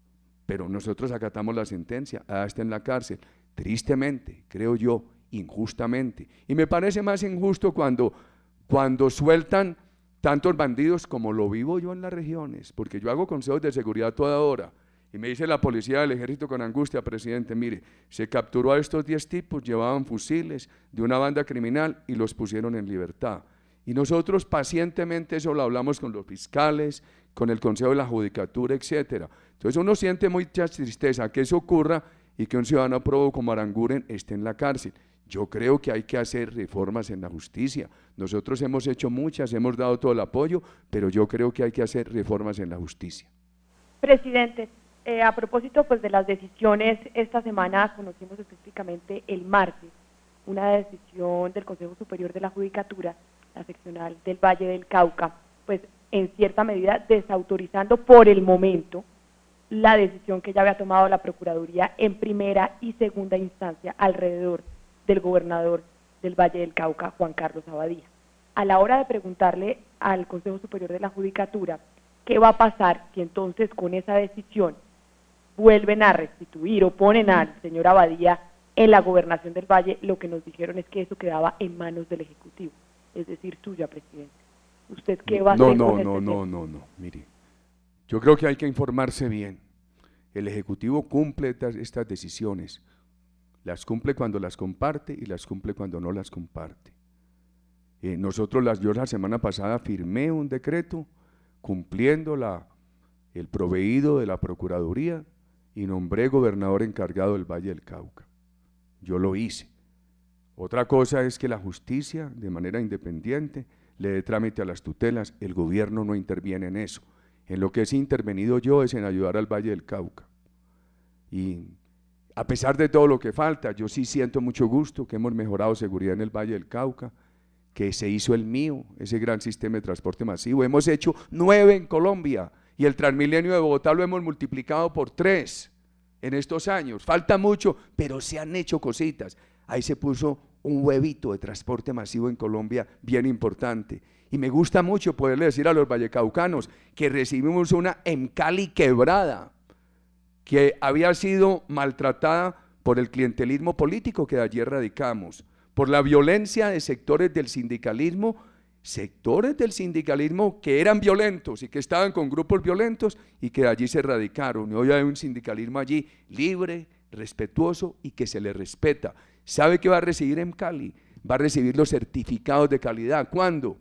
pero nosotros acatamos la sentencia, ah, está en la cárcel. Tristemente, creo yo, injustamente. Y me parece más injusto cuando, cuando sueltan tantos bandidos como lo vivo yo en las regiones, porque yo hago consejos de seguridad toda hora. Y me dice la policía del ejército con angustia, presidente, mire, se capturó a estos diez tipos, llevaban fusiles de una banda criminal y los pusieron en libertad. Y nosotros pacientemente eso lo hablamos con los fiscales, con el Consejo de la Judicatura, etcétera. Entonces uno siente mucha tristeza que eso ocurra y que un ciudadano probo como Aranguren esté en la cárcel. Yo creo que hay que hacer reformas en la justicia. Nosotros hemos hecho muchas, hemos dado todo el apoyo, pero yo creo que hay que hacer reformas en la justicia. Presidente, Eh, a propósito pues de las decisiones, esta semana conocimos específicamente el martes una decisión del Consejo Superior de la Judicatura, la seccional del Valle del Cauca, pues en cierta medida desautorizando por el momento la decisión que ya había tomado la Procuraduría en primera y segunda instancia alrededor del gobernador del Valle del Cauca, Juan Carlos Abadía. A la hora de preguntarle al Consejo Superior de la Judicatura qué va a pasar si entonces con esa decisión vuelven a restituir o ponen al señor Abadía en la gobernación del Valle, lo que nos dijeron es que eso quedaba en manos del Ejecutivo, es decir, suya, presidente. ¿Usted qué va a no, hacer no, con no, este no, tema? no, no, no, mire, yo creo que hay que informarse bien. El Ejecutivo cumple estas, estas decisiones, las cumple cuando las comparte y las cumple cuando no las comparte. Eh, nosotros, las, yo la semana pasada firmé un decreto cumpliendo la, el proveído de la Procuraduría y nombré gobernador encargado del Valle del Cauca. Yo lo hice. Otra cosa es que la justicia, de manera independiente, le dé trámite a las tutelas. El gobierno no interviene en eso. En lo que he intervenido yo es en ayudar al Valle del Cauca. Y a pesar de todo lo que falta, yo sí siento mucho gusto que hemos mejorado seguridad en el Valle del Cauca, que se hizo el mío, ese gran sistema de transporte masivo. Hemos hecho nueve en Colombia y el Transmilenio de Bogotá lo hemos multiplicado por tres en estos años. Falta mucho, pero se han hecho cositas. Ahí se puso un huevito de transporte masivo en Colombia bien importante. Y me gusta mucho poderle decir a los vallecaucanos que recibimos una en Cali quebrada, que había sido maltratada por el clientelismo político que de allí erradicamos, por la violencia de sectores del sindicalismo, sectores del sindicalismo que eran violentos y que estaban con grupos violentos y que de allí se erradicaron. Y hoy hay un sindicalismo allí libre, respetuoso y que se le respeta. ¿Sabe qué va a recibir en Cali? Va a recibir los certificados de calidad. ¿Cuándo?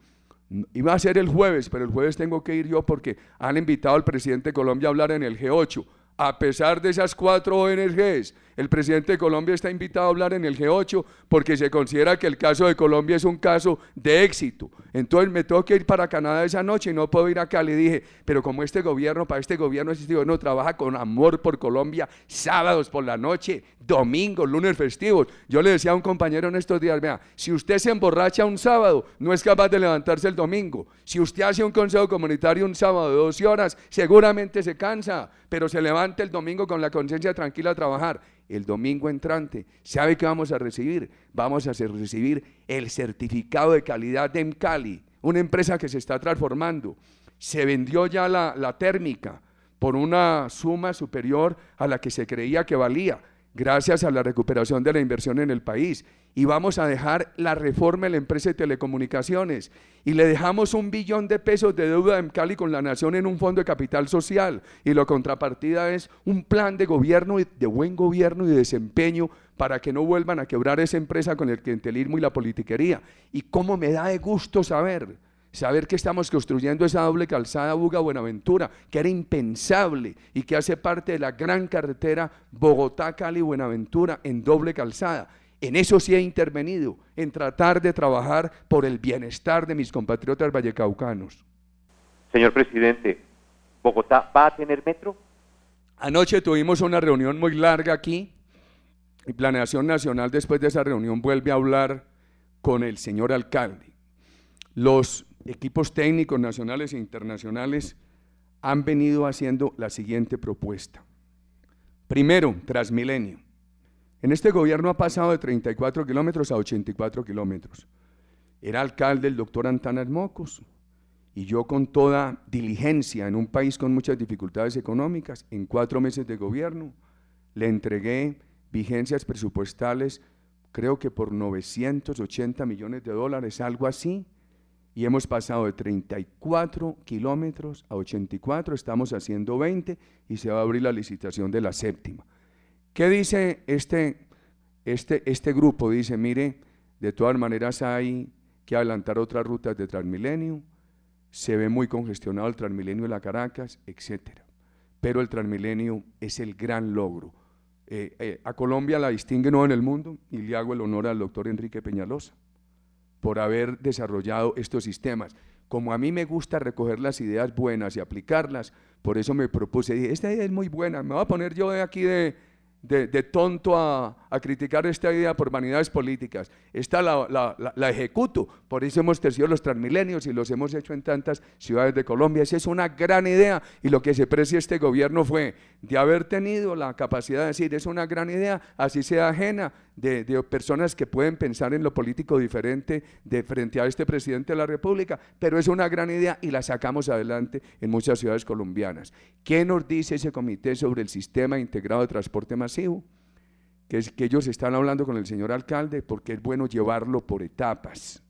Iba a ser el jueves, pero el jueves tengo que ir yo porque han invitado al presidente de Colombia a hablar en el G ocho. A pesar de esas cuatro O N Ges, el presidente de Colombia está invitado a hablar en el G ocho porque se considera que el caso de Colombia es un caso de éxito. Entonces me tengo que ir para Canadá esa noche y no puedo ir acá. Le dije, pero como este gobierno, para este gobierno, este gobierno trabaja con amor por Colombia, sábados por la noche, domingos, lunes festivos. Yo le decía a un compañero en estos días, vea, si usted se emborracha un sábado, no es capaz de levantarse el domingo. Si usted hace un consejo comunitario un sábado de doce horas, seguramente se cansa, pero se levanta el domingo con la conciencia tranquila a trabajar. El domingo entrante, ¿sabe qué vamos a recibir? Vamos a recibir el certificado de calidad de Emcali, una empresa que se está transformando. Se vendió ya la, la térmica por una suma superior a la que se creía que valía, gracias a la recuperación de la inversión en el país. Y vamos a dejar la reforma de la empresa de telecomunicaciones y le dejamos un billón de pesos de deuda de Emcali con la nación en un fondo de capital social, y la contrapartida es un plan de gobierno, de buen gobierno y de desempeño para que no vuelvan a quebrar esa empresa con el clientelismo y la politiquería. Y cómo me da de gusto saber Saber que estamos construyendo esa doble calzada Buga-Buenaventura, que era impensable y que hace parte de la gran carretera Bogotá-Cali-Buenaventura en doble calzada. En eso sí he intervenido, en tratar de trabajar por el bienestar de mis compatriotas vallecaucanos. Señor presidente, ¿Bogotá va a tener metro? Anoche tuvimos una reunión muy larga aquí, y Planeación Nacional después de esa reunión vuelve a hablar con el señor alcalde. Los equipos técnicos nacionales e internacionales han venido haciendo la siguiente propuesta. Primero, Transmilenio. En este gobierno ha pasado de treinta y cuatro kilómetros a ochenta y cuatro kilómetros. Era alcalde el doctor Antanas Mocos, y yo con toda diligencia en un país con muchas dificultades económicas, en cuatro meses de gobierno, le entregué vigencias presupuestales, creo que por novecientos ochenta millones de dólares, algo así, y hemos pasado de treinta y cuatro kilómetros a ochenta y cuatro, estamos haciendo veinte y se va a abrir la licitación de la séptima. ¿Qué dice este, este, este grupo? Dice, mire, de todas maneras hay que adelantar otras rutas de Transmilenio, se ve muy congestionado el Transmilenio de la Caracas, etcétera. Pero el Transmilenio es el gran logro. Eh, eh, a Colombia la distingue no en el mundo, y le hago el honor al doctor Enrique Peñalosa por haber desarrollado estos sistemas. Como a mí me gusta recoger las ideas buenas y aplicarlas, por eso me propuse, dije, esta idea es muy buena, me voy a poner yo de aquí de, de, de tonto a, a criticar esta idea por vanidades políticas. Esta la, la, la, la ejecuto, por eso hemos terciado los Transmilenios y los hemos hecho en tantas ciudades de Colombia. Esa es una gran idea, y lo que se precia este gobierno fue de haber tenido la capacidad de decir, es una gran idea, así sea ajena, De, de personas que pueden pensar en lo político diferente de frente a este presidente de la República, pero es una gran idea y la sacamos adelante en muchas ciudades colombianas. ¿Qué nos dice ese comité sobre el sistema integrado de transporte masivo? Que, es, que ellos están hablando con el señor alcalde porque es bueno llevarlo por etapas,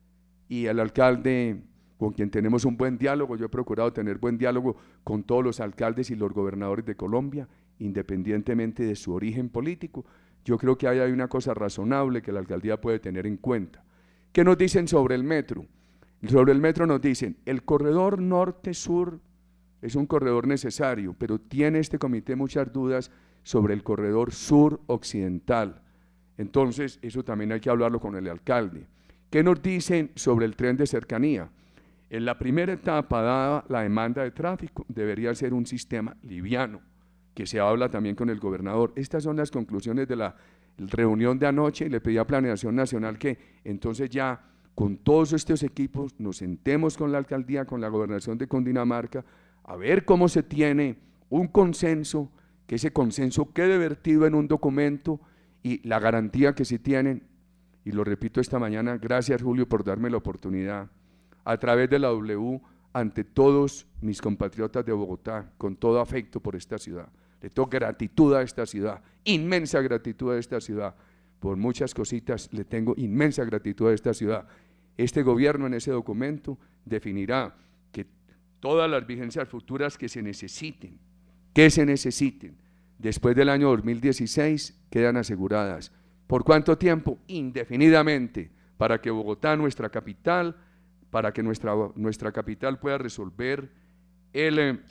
y el alcalde, con quien tenemos un buen diálogo, yo he procurado tener buen diálogo con todos los alcaldes y los gobernadores de Colombia, independientemente de su origen político. Yo creo que ahí hay una cosa razonable que la alcaldía puede tener en cuenta. ¿Qué nos dicen sobre el metro? Sobre el metro nos dicen, el corredor norte-sur es un corredor necesario, pero tiene este comité muchas dudas sobre el corredor sur-occidental. Entonces, eso también hay que hablarlo con el alcalde. ¿Qué nos dicen sobre el tren de cercanía? En la primera etapa, dada la demanda de tráfico, debería ser un sistema liviano, que se habla también con el gobernador. Estas son las conclusiones de la reunión de anoche, y le pedí a Planeación Nacional que entonces ya con todos estos equipos nos sentemos con la alcaldía, con la gobernación de Cundinamarca, a ver cómo se tiene un consenso, que ese consenso quede vertido en un documento, y la garantía que se tienen, y lo repito esta mañana, gracias Julio por darme la oportunidad, a través de la W, ante todos mis compatriotas de Bogotá, con todo afecto por esta ciudad. Le tengo gratitud a esta ciudad, inmensa gratitud a esta ciudad. Por muchas cositas le tengo inmensa gratitud a esta ciudad. Este gobierno en ese documento definirá que todas las vigencias futuras que se necesiten, que se necesiten, después del año dos mil dieciséis, quedan aseguradas. ¿Por cuánto tiempo? Indefinidamente, para que Bogotá, nuestra capital, para que nuestra, nuestra capital pueda resolver el,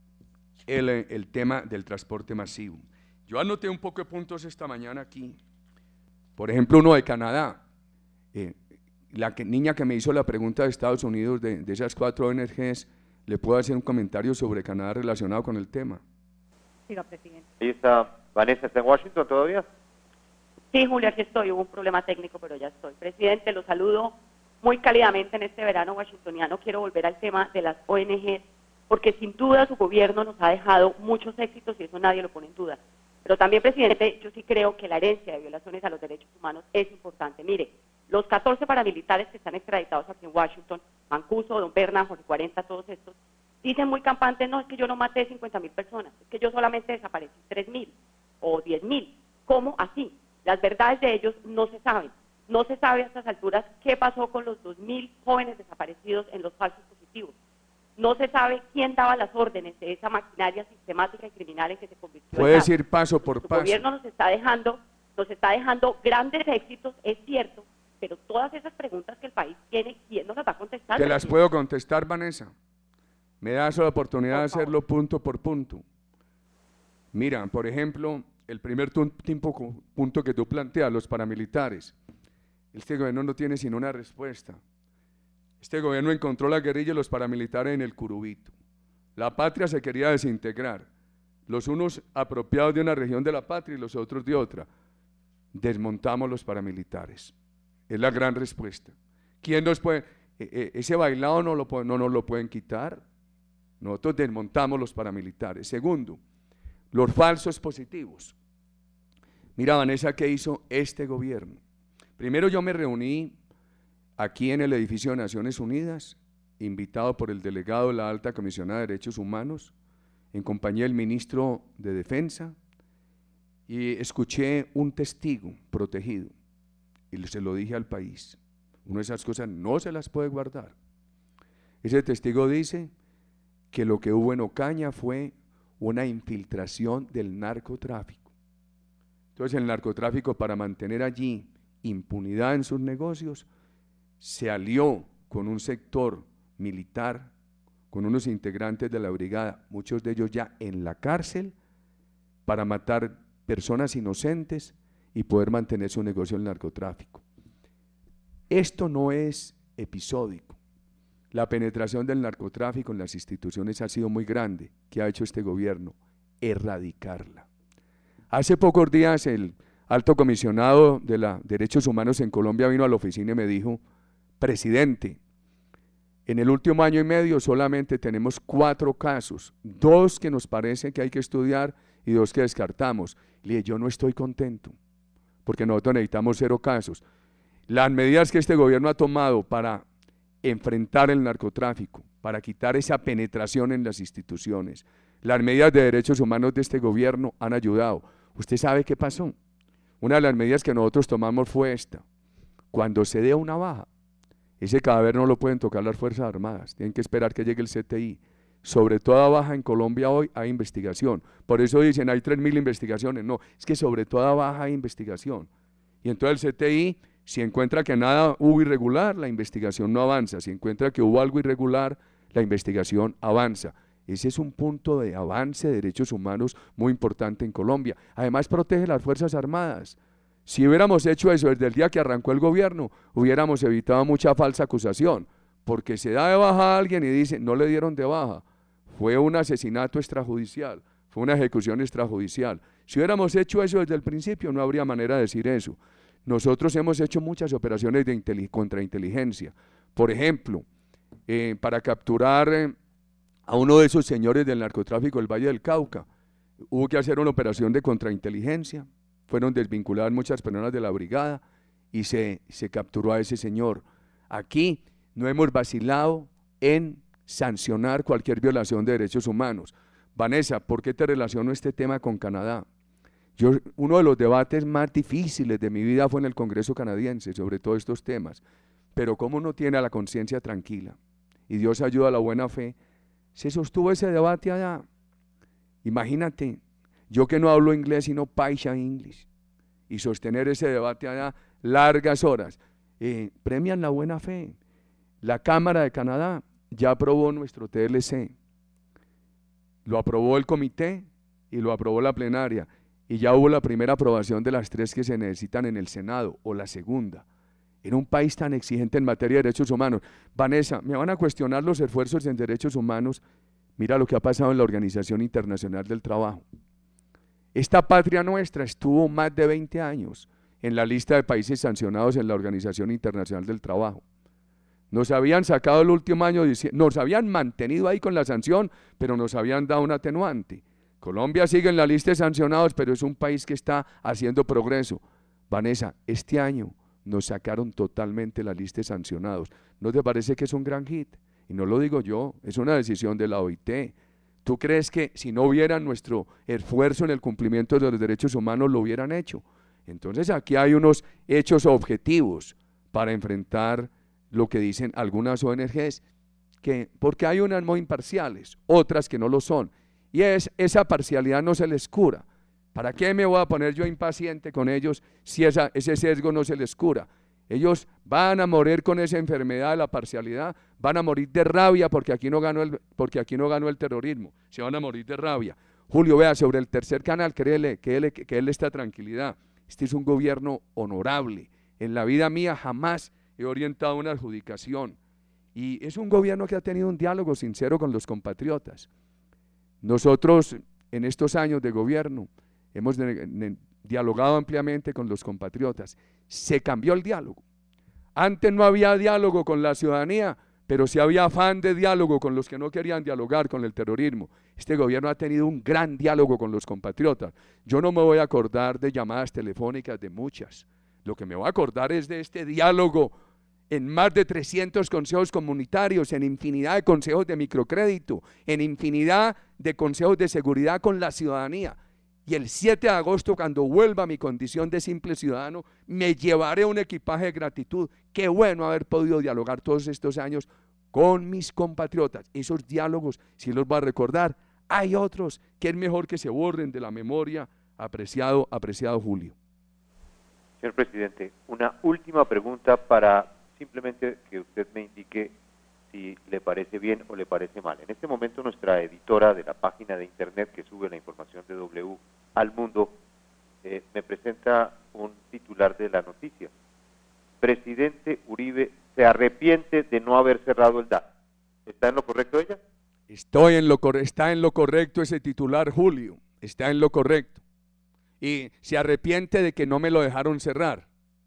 el, el tema del transporte masivo. Yo anoté un poco de puntos esta mañana aquí. Por ejemplo, uno de Canadá. Eh, la que, niña que me hizo la pregunta de Estados Unidos, de, de esas cuatro O N Ges, ¿le puedo hacer un comentario sobre Canadá relacionado con el tema? Siga, presidente. Ahí está Vanessa, ¿está en Washington todavía? Sí, Julia, aquí estoy. Hubo un problema técnico, pero ya estoy. Presidente, lo saludo muy cálidamente en este verano washingtoniano. Quiero volver al tema de las O N Ges, porque sin duda su gobierno nos ha dejado muchos éxitos y eso nadie lo pone en duda. Pero también, presidente, yo sí creo que la herencia de violaciones a los derechos humanos es importante. Mire, los catorce paramilitares que están extraditados aquí en Washington, Mancuso, Don Berna, Jorge cuarenta, todos estos, dicen muy campantes, no, es que yo no maté cincuenta mil personas, es que yo solamente desaparecí tres mil o diez mil. ¿Cómo así? Las verdades de ellos no se saben. No se sabe a estas alturas qué pasó con los dos mil jóvenes desaparecidos en los falsos positivos. No se sabe quién daba las órdenes de esa maquinaria sistemática y criminal en que se convirtió. Puedes ir paso por Su paso. El gobierno nos está dejando, nos está dejando grandes éxitos, es cierto, pero todas esas preguntas que el país tiene, ¿quién nos las va a contestar? Te las puedo contestar, Vanessa. Me das la oportunidad de hacerlo punto por punto. Mira, por ejemplo, el primer tiempo, punto que tú planteas, los paramilitares. Este gobierno no tiene sino una respuesta. Este gobierno encontró la guerrilla y los paramilitares en el Curubito. La patria se quería desintegrar. Los unos apropiados de una región de la patria y los otros de otra. Desmontamos los paramilitares. Es la gran respuesta. ¿Quién nos puede? Eh, eh, ese bailado no, lo, no nos lo pueden quitar. Nosotros desmontamos los paramilitares. Segundo, los falsos positivos. Mira, Vanessa, ¿qué hizo este gobierno? Primero yo me reuní aquí en el edificio de Naciones Unidas, invitado por el delegado de la Alta Comisionada de Derechos Humanos, en compañía del ministro de Defensa, y escuché un testigo protegido, y se lo dije al país. Una de esas cosas no se las puede guardar. Ese testigo dice que lo que hubo en Ocaña fue una infiltración del narcotráfico. Entonces el narcotráfico, para mantener allí impunidad en sus negocios, se alió con un sector militar, con unos integrantes de la brigada, muchos de ellos ya en la cárcel, para matar personas inocentes y poder mantener su negocio el narcotráfico. Esto no es episódico. La penetración del narcotráfico en las instituciones ha sido muy grande. ¿Qué ha hecho este gobierno? Erradicarla. Hace pocos días el alto comisionado de los derechos humanos en Colombia vino a la oficina y me dijo: presidente, en el último año y medio solamente tenemos cuatro casos, dos que nos parece que hay que estudiar y dos que descartamos. Le dije, yo no estoy contento, porque nosotros necesitamos cero casos. Las medidas que este gobierno ha tomado para enfrentar el narcotráfico, para quitar esa penetración en las instituciones, las medidas de derechos humanos de este gobierno han ayudado. ¿Usted sabe qué pasó? Una de las medidas que nosotros tomamos fue esta: cuando se dé una baja, ese cadáver no lo pueden tocar las Fuerzas Armadas, tienen que esperar que llegue el C T I. Sobre toda baja en Colombia hoy hay investigación. Por eso dicen, hay tres mil investigaciones. No, es que sobre toda baja hay investigación. Y entonces el C T I, si encuentra que nada hubo irregular, la investigación no avanza. Si encuentra que hubo algo irregular, la investigación avanza. Ese es un punto de avance de derechos humanos muy importante en Colombia. Además, protege las Fuerzas Armadas. Si hubiéramos hecho eso desde el día que arrancó el gobierno, hubiéramos evitado mucha falsa acusación, porque se da de baja a alguien y dice, no le dieron de baja, fue un asesinato extrajudicial, fue una ejecución extrajudicial. Si hubiéramos hecho eso desde el principio, no habría manera de decir eso. Nosotros hemos hecho muchas operaciones de inteli- contrainteligencia. Por ejemplo, eh, para capturar eh, a uno de esos señores del narcotráfico del Valle del Cauca, hubo que hacer una operación de contrainteligencia. Fueron desvinculadas muchas personas de la brigada y se, se capturó a ese señor. Aquí no hemos vacilado en sancionar cualquier violación de derechos humanos. Vanessa, ¿por qué te relaciono este tema con Canadá? Yo, uno de los debates más difíciles de mi vida fue en el Congreso canadiense sobre todos estos temas, pero como uno tiene la conciencia tranquila y Dios ayuda a la buena fe, se sostuvo ese debate allá. Imagínate, yo que no hablo inglés sino Paisa English, y sostener ese debate allá largas horas, eh, premian la buena fe. La Cámara de Canadá ya aprobó nuestro T L C, lo aprobó el comité y lo aprobó la plenaria, y ya hubo la primera aprobación de las tres que se necesitan en el Senado, o la segunda. En un país tan exigente en materia de derechos humanos. Vanessa, me van a cuestionar los esfuerzos en derechos humanos. Mira lo que ha pasado en la Organización Internacional del Trabajo. Esta patria nuestra estuvo más de veinte años en la lista de países sancionados en la Organización Internacional del Trabajo. Nos habían sacado el último año, nos habían mantenido ahí con la sanción, pero nos habían dado un atenuante. Colombia sigue en la lista de sancionados, pero es un país que está haciendo progreso. Vanessa, este año nos sacaron totalmente la lista de sancionados. ¿No te parece que es un gran hit? Y no lo digo yo, es una decisión de la O I T. ¿Tú crees que si no hubieran nuestro esfuerzo en el cumplimiento de los derechos humanos lo hubieran hecho? Entonces aquí hay unos hechos objetivos para enfrentar lo que dicen algunas O N Ges, que, porque hay unas muy imparciales, otras que no lo son, y es, esa parcialidad no se les cura. ¿Para qué me voy a poner yo impaciente con ellos si esa, ese sesgo no se les cura? Ellos van a morir con esa enfermedad de la parcialidad, van a morir de rabia porque aquí no ganó el, porque aquí no ganó el terrorismo, se van a morir de rabia. Julio, vea, sobre el tercer canal, créele que él, que él está tranquilidad. Este es un gobierno honorable. En la vida mía jamás he orientado una adjudicación. Y es un gobierno que ha tenido un diálogo sincero con los compatriotas. Nosotros, en estos años de gobierno, hemos de, de, dialogado ampliamente con los compatriotas. Se cambió el diálogo. Antes no había diálogo con la ciudadanía, pero sí había afán de diálogo con los que no querían dialogar con el terrorismo. Este gobierno ha tenido un gran diálogo con los compatriotas. Yo no me voy a acordar de llamadas telefónicas de muchas. Lo que me voy a acordar es de este diálogo en más de trescientos consejos comunitarios, en infinidad de consejos de microcrédito, en infinidad de consejos de seguridad con la ciudadanía. Y el siete de agosto, cuando vuelva a mi condición de simple ciudadano, me llevaré un equipaje de gratitud. Qué bueno haber podido dialogar todos estos años con mis compatriotas. Esos diálogos, si los va a recordar, hay otros que es mejor que se borren de la memoria, apreciado, apreciado Julio. Señor presidente, una última pregunta para simplemente que usted me indique si le parece bien o le parece mal. En este momento nuestra editora de la página de internet que sube la información de W al mundo eh, me presenta un titular de la noticia. Presidente Uribe se arrepiente de no haber cerrado el D A S. ¿Está en lo correcto ella? Estoy en lo, está en lo correcto ese titular, Julio. Está en lo correcto. Y se arrepiente de que no me lo dejaron cerrar.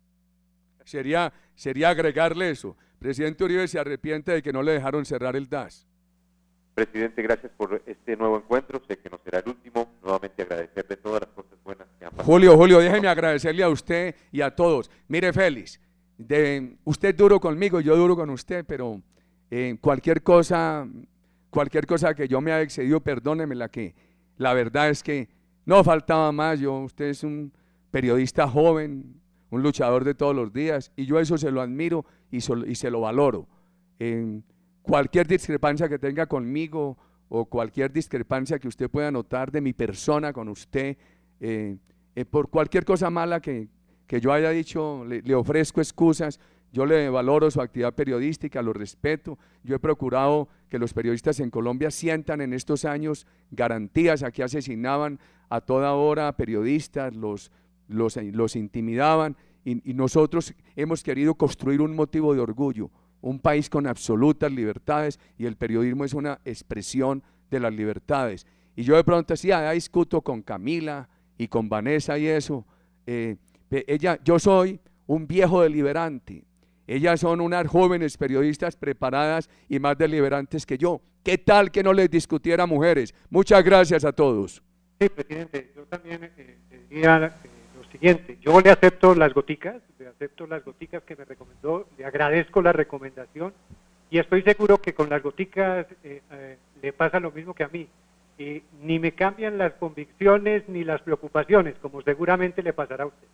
Sería, sería agregarle eso. Presidente Uribe se arrepiente de que no le dejaron cerrar el D A S. Presidente, gracias por este nuevo encuentro. Sé que no será el último. Nuevamente agradecerle todas las cosas buenas que han pasado. Julio, Julio, déjeme agradecerle a usted y a todos. Mire, Félix, de, usted duro conmigo, yo duro con usted, pero eh, cualquier cosa, cualquier cosa que yo me haya excedido, perdóneme la que, la verdad es que no faltaba más. Yo, usted es un periodista joven, un luchador de todos los días, y yo eso se lo admiro y, so, y se lo valoro. Eh, cualquier discrepancia que tenga conmigo o cualquier discrepancia que usted pueda notar de mi persona con usted, eh, eh, por cualquier cosa mala que, que yo haya dicho, le, le ofrezco excusas. Yo le valoro su actividad periodística, lo respeto. Yo he procurado que los periodistas en Colombia sientan en estos años garantías. Aquí asesinaban a toda hora periodistas, los Los, los intimidaban y, y nosotros hemos querido construir un motivo de orgullo, un país con absolutas libertades, y el periodismo es una expresión de las libertades. Y yo de pronto decía, ya discuto con Camila y con Vanessa y eso, eh, ella, yo soy un viejo deliberante, ellas son unas jóvenes periodistas preparadas y más deliberantes que yo. ¿Qué tal que no les discutiera mujeres? Muchas gracias a todos. Sí, presidente, yo también eh, diría eh, lo siguiente, yo le acepto las goticas, le acepto las goticas que me recomendó, le agradezco la recomendación y estoy seguro que con las goticas eh, eh, le pasa lo mismo que a mí, y ni me cambian las convicciones ni las preocupaciones, como seguramente le pasará a usted.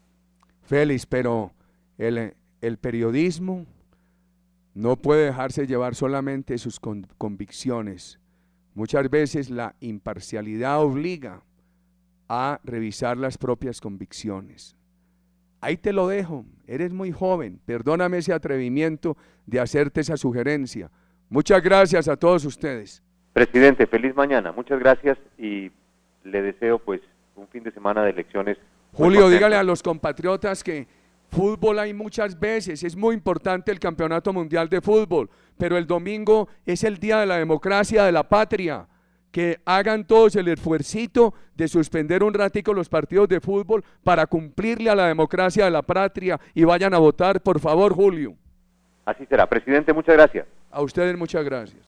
Félix, pero el, el periodismo no puede dejarse llevar solamente sus con, convicciones. Muchas veces la imparcialidad obliga a revisar las propias convicciones. ahí te lo dejo, eres muy joven, perdóname ese atrevimiento de hacerte esa sugerencia. Muchas gracias a todos ustedes. Presidente, feliz mañana, muchas gracias y le deseo pues un fin de semana de elecciones. Julio, dígale a los compatriotas que fútbol hay muchas veces, es muy importante el Campeonato Mundial de Fútbol, pero el domingo es el Día de la Democracia, de la Patria. Que hagan todos el esfuercito de suspender un ratico los partidos de fútbol para cumplirle a la democracia de la patria y vayan a votar, por favor, Julio. Así será. Presidente, muchas gracias. A ustedes muchas gracias.